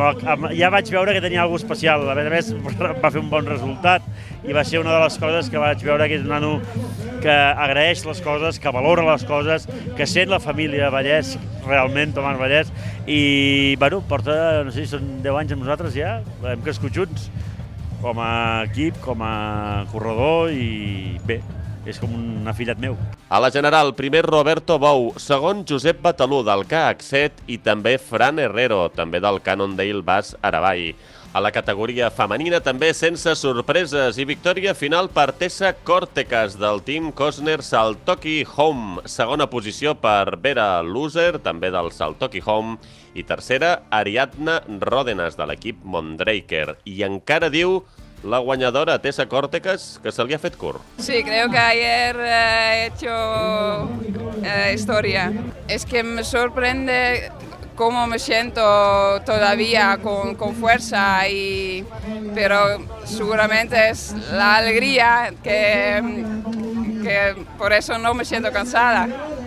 ja vaig veure que tenia alguna cosa especial. A més a més, va fer un bon resultat i va ser una de les coses que vaig veure que és un nano que agraeix les coses, que valora les coses, que sent la família Vallès, realment, Tomàs Vallès, i, bueno, porta, no sé si són deu anys amb nosaltres ja, hem crescut junts, com a equip, com a corredor, i bé, és com un afillat meu. A la general, primer Roberto Bou, segon Josep Batalú del K H set i també Fran Herrero, també del Cannondale Bus Arabai. A la categoria femenina també sense sorpreses i victòria final per Tessa Cortecas del Team Cosner Saltoki Home. Segona posició per Vera Loser, també del Saltoki Home. I tercera, Ariadna Ròdenas de l'equip Mondraker. I encara diu la guanyadora Tessa Córtegas, que se li ha fet curt. Sí, creo que ayer eh, he hecho eh, historia. Es que me sorprende cómo me siento todavía con, con fuerza, y, pero seguramente es la alegría que, que por eso no me siento cansada.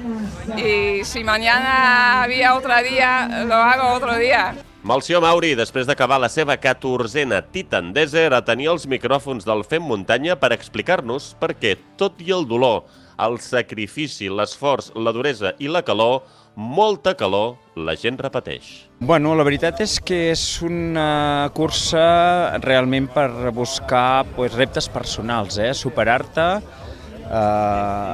Y si mañana había otro día, lo hago otro día. Melcior Mauri, després d'acabar la seva catorzena Titan Desert, a tenir els micròfons del Fem Muntanya per explicar-nos per què, tot i el dolor, el sacrifici, l'esforç, la duresa i la calor, molta calor, la gent repeteix. Bueno, la veritat és que és una cursa realment per buscar pues, reptes personals, eh? Superar-te, Uh,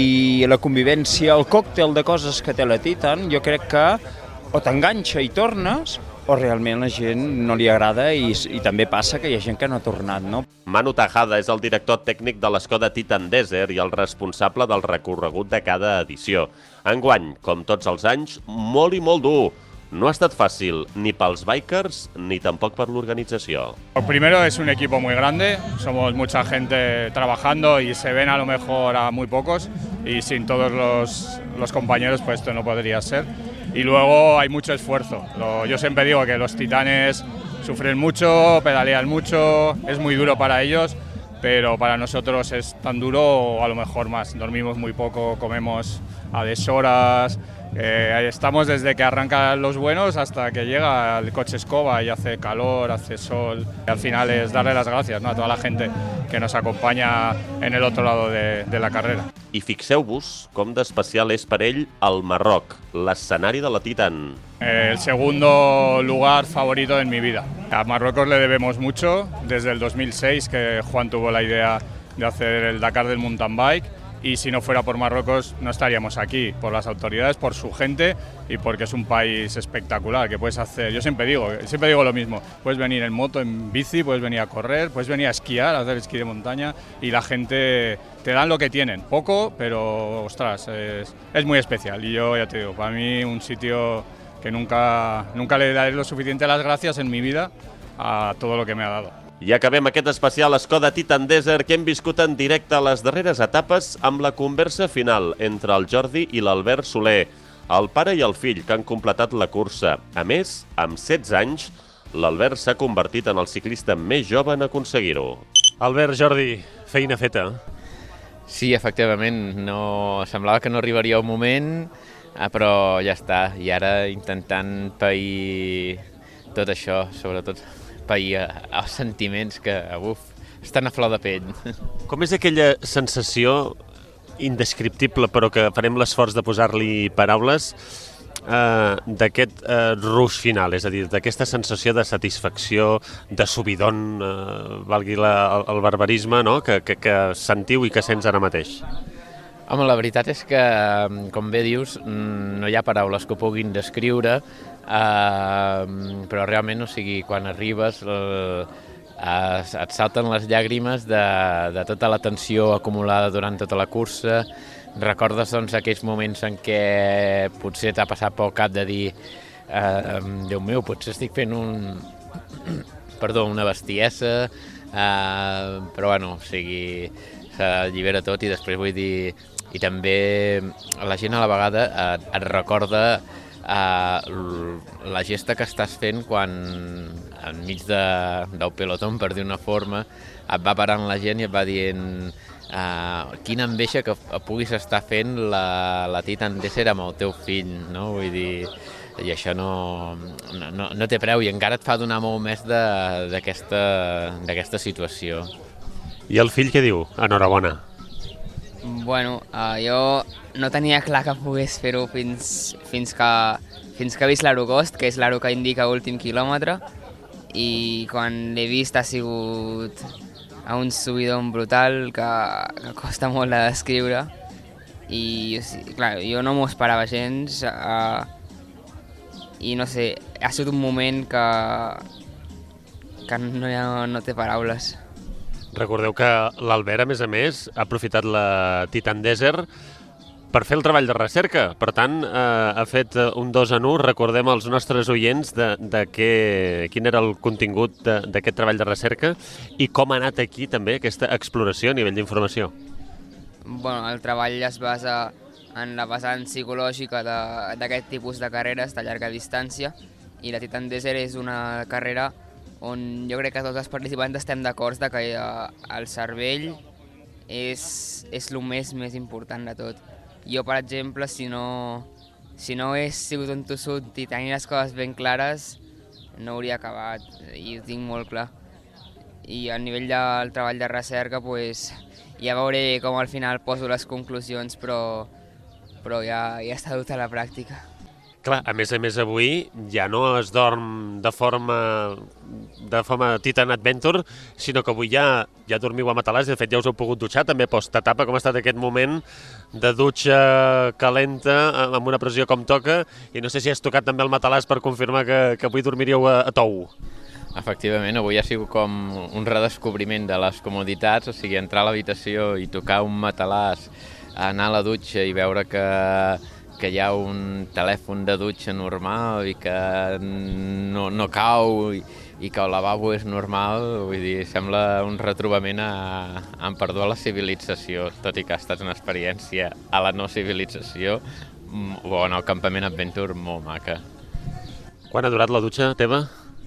i la convivència, el còctel de coses que té la Titan, jo crec que o t'enganxa i tornes, o realment la gent no li agrada, i, i també passa que hi ha gent que no ha tornat, no? Manu Tajada és el director tècnic de l'Skoda Titan Desert i el responsable del recorregut de cada edició. Enguany, com tots els anys, molt i molt dur. No ha estat fácil ni pels bikers ni tampoc per l'organització. Primero, es un equipo muy grande, somos mucha gente trabajando y se ven a lo mejor a muy pocos, y sin todos los, los compañeros pues esto no podría ser. Y luego hay mucho esfuerzo. Lo, yo siempre digo que los titanes sufren mucho, pedalean mucho, es muy duro para ellos, pero para nosotros es tan duro o a lo mejor más. Dormimos muy poco, comemos a deshoras. Eh, estamos desde que arrancan los buenos hasta que llega el coche escoba y hace calor, hace sol. Y al final es darle las gracias, ¿no?, a toda la gente que nos acompaña en el otro lado de, de la carrera. I fixeu-vos com d'especial és per ell el Marroc, l'escenari de la Titan. Eh, el segundo lugar favorito en mi vida. A Marruecos le debemos mucho, desde el dos mil seis que Juan tuvo la idea de hacer el Dakar del mountain bike. Y si no fuera por Marruecos no estaríamos aquí, por las autoridades, por su gente y porque es un país espectacular que puedes hacer. Yo siempre digo, siempre digo lo mismo, puedes venir en moto, en bici, puedes venir a correr, puedes venir a esquiar, a hacer esquí de montaña, y la gente te dan lo que tienen, poco, pero ostras, es, es muy especial. Y yo ya te digo, para mí un sitio que nunca, nunca le daré lo suficiente las gracias en mi vida a todo lo que me ha dado. I acabem aquest especial Skoda Titan Desert que hem viscut en directe a les darreres etapes amb la conversa final entre el Jordi i l'Albert Soler, el pare i el fill que han completat la cursa. A més, amb setze anys, l'Albert s'ha convertit en el ciclista més jove en aconseguir-ho. Albert, Jordi, feina feta. Sí, efectivament, no... semblava que no arribaria el moment, però ja està. I ara intentant pair tot això, sobretot pair els sentiments que, uf, estan a flor de pell. Com és aquella sensació indescriptible, però que farem l'esforç de posar-li paraules, eh, d'aquest eh, rush final, és a dir, d'aquesta sensació de satisfacció, de subidon, eh, valgui la, el, el barbarisme, no?, que, que, que sentiu i que sents ara mateix? Home, la veritat és que, com bé dius, no hi ha paraules que ho puguin descriure, Uh, però realment, o sigui, quan arribes uh, uh, et salten les llàgrimes de, de tota la tensió acumulada durant tota la cursa. Recordes doncs aquells moments en què potser t'ha passat pel cap de dir uh, Déu meu, potser estic fent un perdó, una bestiesa, uh, però bueno, o sigui, s'allibera tot, i després vull dir, i també la gent a la vegada et, et recorda Uh, la gesta que estàs fent quan enmig de, del pelotó, per dir una forma, et va parant la gent i et va dient uh, quina enveja que puguis estar fent la, la Titan Desert amb el teu fill, no? Vull dir, i això no, no, no té preu, i encara et fa donar molt més d'aquesta d'aquesta situació. I el fill què diu? Enhorabona. Bueno, uh, jo no tenia clar que pogués fer-ho fins, fins, que, fins que he vist l'Aerocost, que és l'aro que indica l'últim quilòmetre, i quan l'he vist ha sigut a un subidon brutal que, que costa molt de descriure, i o sigui, clar, jo no m'ho esperava gens, uh, i no sé, ha sigut un moment que, que no, no, no té paraules. Recordeu que l'Albert, a més a més, ha aprofitat la Titan Desert per fer el treball de recerca. Per tant, eh, ha fet un dos en un. Recordem als nostres oients de, de què, quin era el contingut d'aquest treball de recerca i com ha anat aquí també aquesta exploració a nivell d'informació. Bueno, el treball es basa en la vessant psicològica d'aquest tipus de carreres de llarga distància i la Titan Desert és una carrera on jo crec que tots els participants estem d'acord que el cervell és, és el més, més important de tot. Jo, per exemple, si no, si no hagués sigut un tossut i tenir les coses ben clares, no hauria acabat, i ho tinc molt clar. I a nivell del treball de recerca, pues, ja veuré com al final poso les conclusions, però, però ja, ja està dut a la pràctica. Clar, a més a més avui ja no es dorm de forma de forma Titan Adventure, sinó que avui ja, ja dormiu a matalàs, de fet ja us heu pogut dutxar també post-etapa, com ha estat aquest moment de dutxa calenta amb una pressió com toca, i no sé si has tocat també el matalàs per confirmar que, que avui dormiríeu a, a tou. Efectivament, avui ha sigut com un redescobriment de les comoditats, o sigui, entrar a l'habitació i tocar un matalàs, anar a la dutxa i veure que que hi ha un telèfon de dutxa normal i que no, no cau i, i que el lavabo és normal, vull dir, sembla un retrobament a, a en perdó a la civilització, tot i que ha estat una experiència a la no civilització o en el campament Adventure molt maca. Quan ha durat la dutxa teva?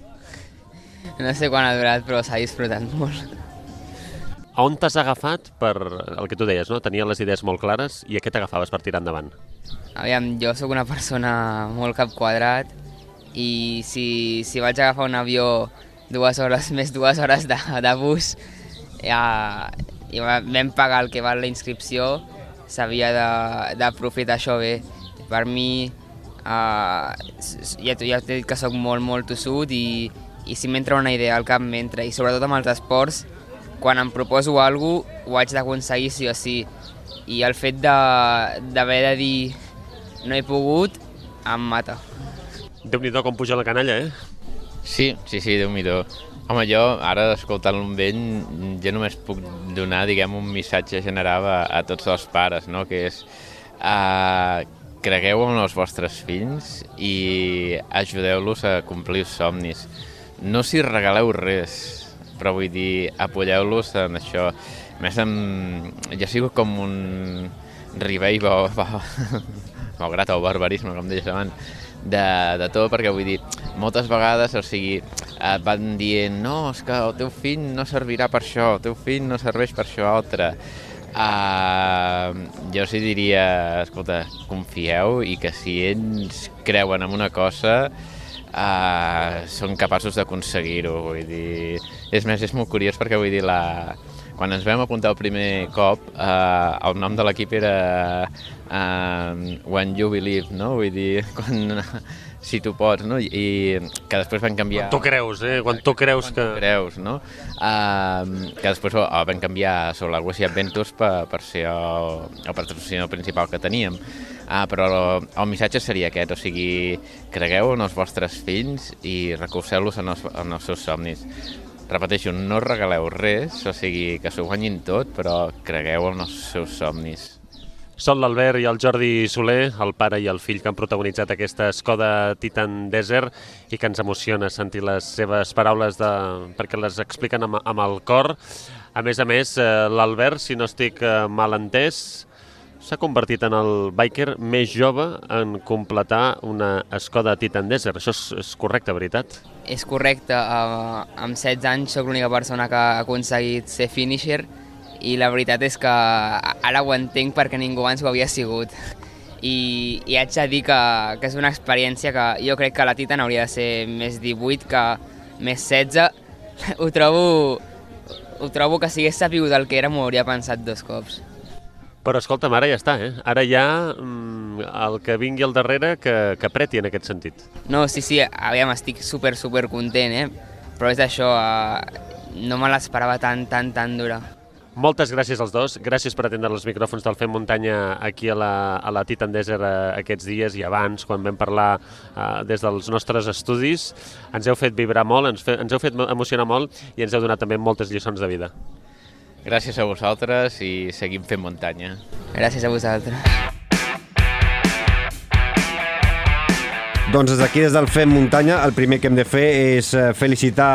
No sé quan ha durat, però s'ha disfrutat molt. On t'has agafat per el que tu deies, no? Tenia les idees molt clares i a què t'agafaves per tirar endavant? Aviam, jo sóc una persona molt cap quadrat i si, si vaig agafar un avió dues hores més dues hores de, de bus ja, i vam pagar el que val la inscripció, s'havia d'aprofitar això bé. Per mi, uh, ja, ja t'he dit que sóc molt, molt tossut i, i si m'entra una idea al cap m'entra, i sobretot amb els esports, quan em proposo alguna cosa ho haig d'aconseguir sí o sí, i el fet d'haver de, de dir no he pogut, em mata. Déu-n'hi-do com puja la canalla, eh? Sí, sí, sí, Déu-n'hi-do. Home, jo, ara, escoltant-lo amb ell, ja només puc donar, diguem, un missatge general a, a tots els pares, no?, que és uh, cregueu en els vostres fills i ajudeu-los a complir els somnis. No s'hi regaleu res, però vull dir, apoyeu-los en això. A més, ja ha sigut com un ribell, malgrat el barbarisme, com deies abans, de, de tot, perquè vull dir, moltes vegades, o sigui, et van dient no, és que el teu fill no servirà per això, el teu fill no serveix per això altre. Uh, jo sí diria, escolta, confieu i que si ells creuen en una cosa, uh, són capaços d'aconseguir-ho, vull dir. És més, és molt curiós perquè vull dir, la... quan ens vam apuntar el primer cop, uh, el nom de l'equip era uh, When You Believe, no? Vull dir, quan, si tu pots, no? I, i que després van canviar... Quan tu creus, eh? Quan tu creus quan que... tu creus, no? Uh, que després oh, van canviar a Soul Legacy Adventures per, per ser el, el patrocinador principal que teníem. Uh, però el, el missatge seria aquest, o sigui, cregueu en els vostres fills i recolzeu-los en, els, en els seus somnis. Repeteixo, no regaleu res, o sigui, que s'ho guanyin tot, però cregueu en els seus somnis. Són l'Albert i el Jordi Soler, el pare i el fill que han protagonitzat aquesta Skoda Titan Desert i que ens emociona sentir les seves paraules de... perquè les expliquen amb, amb el cor. A més a més, l'Albert, si no estic mal entès, s'ha convertit en el biker més jove en completar una Skoda Titan Desert. Això és, és correcte, veritat? És correcte. Uh, amb setze anys soc l'única persona que ha aconseguit ser finisher i la veritat és que ara ho entenc perquè ningú abans ho havia sigut. I, i haig de dir que, que és una experiència que jo crec que la Titan hauria de ser més divuit que més setze. Ho trobo, ho trobo que si hagués sabut el que era m'ho hauria pensat dos cops. Però escolta'm, ara ja està, eh? Ara ja mm, el que vingui al darrere que, que apreti en aquest sentit. No, sí, sí, aviam, estic super, super content, eh? Però és això, eh, no me l'esperava tan, tan, tan dura. Moltes gràcies als dos, gràcies per atendre els micròfons del Fem Muntanya aquí a la, a la Titan Desert eh, aquests dies i abans, quan vam parlar eh, des dels nostres estudis. Ens heu fet vibrar molt, ens, fe, ens heu fet emocionar molt i ens heu donat també moltes lliçons de vida. Gràcies a vosaltres i seguim fent muntanya. Gràcies a vosaltres. Doncs des d'aquí, des del Fem Muntanya, el primer que hem de fer és felicitar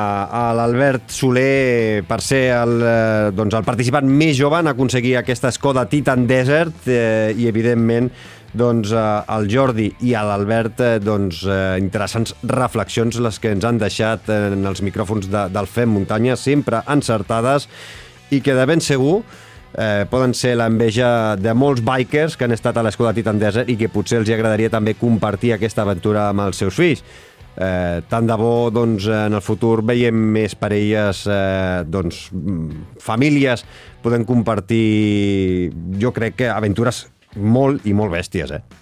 a l'Albert Soler per ser el, doncs, el participant més jove en aconseguir aquesta Skoda Titan Desert eh, i, evidentment, doncs, el Jordi i l'Albert, doncs, interessants reflexions les que ens han deixat en els micròfons de, del Fem Muntanya, sempre encertades i que de ben segur Eh, poden ser l'enveja de molts bikers que han estat a l'Skoda Titan Desert i que potser els agradaria també compartir aquesta aventura amb els seus fills. Eh, tant de bo, doncs, en el futur veiem més parelles, eh, doncs, famílies poden compartir, jo crec que aventures molt i molt bèsties, eh?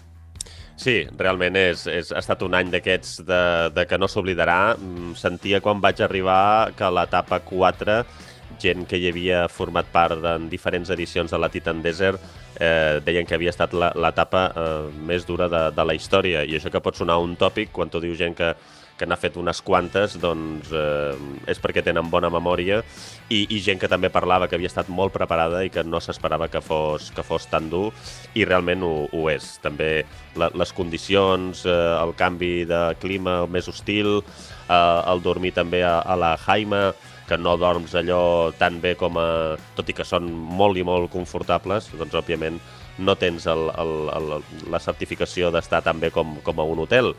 Sí, realment és, és, ha estat un any d'aquests de, de que no s'oblidarà. Sentia quan vaig arribar que a l'etapa quatre gent que hi havia format part en diferents edicions de la Titan Desert eh, deien que havia estat l'etapa eh, més dura de, de la història. I això que pot sonar un tòpic, quan tu dius gent que, que n'ha fet unes quantes, doncs eh, és perquè tenen bona memòria i, i gent que també parlava que havia estat molt preparada i que no s'esperava que fos, que fos tan dur, i realment ho, ho és. També la, les condicions, eh, el canvi de clima més hostil, eh, el dormir també a, a la Jaima, que no dorms allò tan bé com a... tot i que són molt i molt confortables, doncs òbviament no tens el, el, el, la certificació d'estar tan bé com, com a un hotel.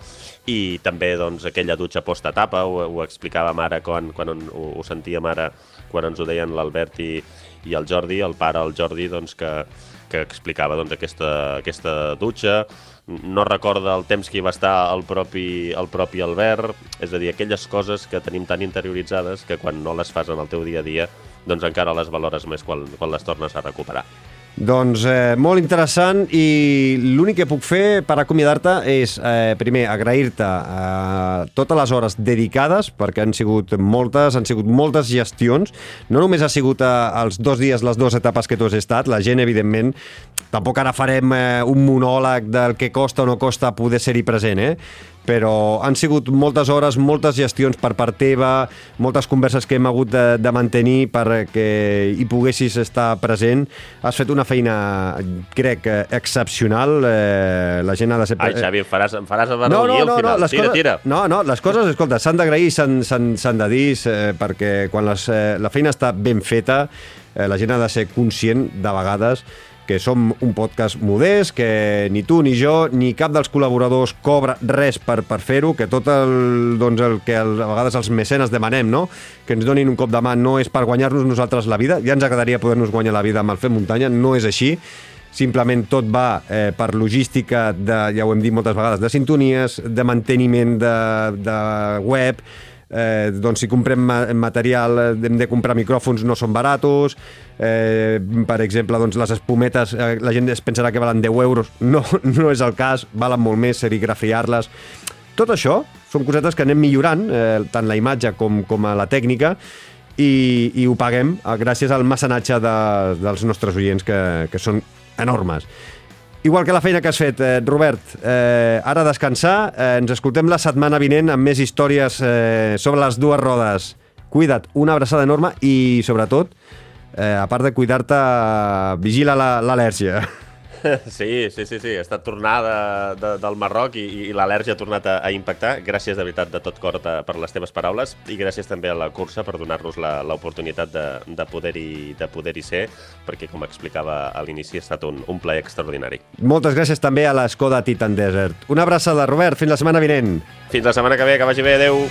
I també doncs, aquella dutxa post-etapa, ho, ho explicàvem ara quan, quan ho, ho sentíem ara, quan ens ho deien l'Albert i, i el Jordi, el pare, el Jordi, doncs, que, que explicava doncs, aquesta, aquesta dutxa. No recorda el temps que hi va estar el propi, el propi Albert, és a dir, aquelles coses que tenim tan interioritzades que quan no les fas en el teu dia a dia, doncs encara les valores més quan, quan les tornes a recuperar. Doncs eh, molt interessant, i l'únic que puc fer per acomiadar-te és, eh, primer, agrair-te eh, totes les hores dedicades, perquè han sigut moltes, han sigut moltes gestions. No només ha sigut eh, els dos dies, les dues etapes que tu has estat, la gent, evidentment, tampoc ara farem eh, un monòleg del que costa o no costa poder ser-hi present, eh? Però han sigut moltes hores, moltes gestions per part teva, moltes converses que hem hagut de, de mantenir perquè hi poguessis estar present. Has fet una feina, crec, excepcional. Eh, la gent ha de ser... Ai, Xavi, em faràs, em faràs avergonyir no, no, no, al final. No, tira, coses, tira. No, no, les coses, escolta, s'han d'agrair i s'han de dir, eh, perquè quan les, eh, la feina està ben feta, eh, la gent ha de ser conscient, de vegades, que som un podcast modest, que ni tu ni jo ni cap dels col·laboradors cobra res per, per fer-ho, que tot el, doncs el que el, a vegades els mecenes demanem, no? Que ens donin un cop de mà, no és per guanyar-nos nosaltres la vida. Ja ens agradaria poder-nos guanyar la vida amb el Fem Muntanya, no és així. Simplement tot va eh, per logística, de, ja ho hem dit moltes vegades, de sintonies, de manteniment de, de web. Eh, doncs si comprem material hem de comprar micròfons, no són baratos. Eh, per exemple, doncs les espumetes, eh, la gent es pensarà que valen deu euros, no, no és el cas, valen molt més serigrafiar-les. Tot això són cosetes que anem millorant, eh, tant la imatge com, com a la tècnica, i, i ho paguem gràcies al mecenatge de, dels nostres oients, que, que són enormes. Igual que la feina que has fet, eh, Robert, eh, ara descansar, eh, ens escoltem la setmana vinent amb més històries eh, sobre les dues rodes. Cuida't, una abraçada enorme i, sobretot, eh, a part de cuidar-te, vigila l'al·lèrgia. Sí, sí, sí, sí. He estat tornar de, de, del Marroc i, i l'al·lèrgia ha tornat a, a impactar. Gràcies, de veritat, de tot cor de, per les teves paraules, i gràcies també a la cursa per donar-nos l'oportunitat de, de poder-hi de poder-hi ser, perquè, com explicava a l'inici, ha estat un, un plaer extraordinari. Moltes gràcies també a la Skoda Titan Desert. Una abraçada, Robert. Fins la setmana vinent. Fins la setmana que ve, que vagi bé. Adéu.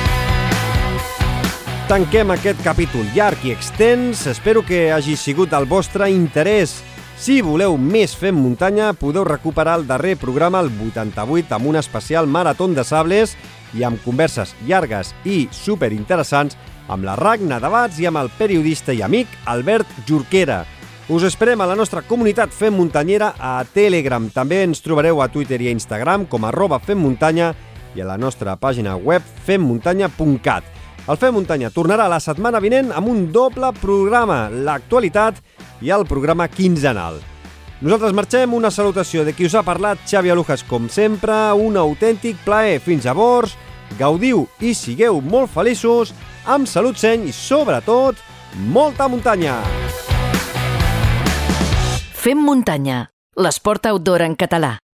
Tanquem aquest capítol llarg i extens. Espero que hagi sigut del vostre interès. Si voleu més Fem Muntanya, podeu recuperar el darrer programa, el vuitanta-vuit, amb un especial Marató de Sables i amb converses llargues i superinteressants amb la Ragna Debats i amb el periodista i amic Albert Jorquera. Us esperem a la nostra comunitat Fem Muntanyera a Telegram. També ens trobareu a Twitter i a Instagram com arroba femmuntanya i a la nostra pàgina web femmuntanya punt cat. El Fem Muntanya tornarà la setmana vinent amb un doble programa, l'actualitat i el programa quinzenal. Nosaltres marxem, una salutació de qui us ha parlat, Xavi Alujas, com sempre, un autèntic plaer. Fins llavors, gaudiu i sigueu molt feliços, amb salut, seny i, sobretot, molta muntanya! Fem Muntanya, l'esport outdoor en català.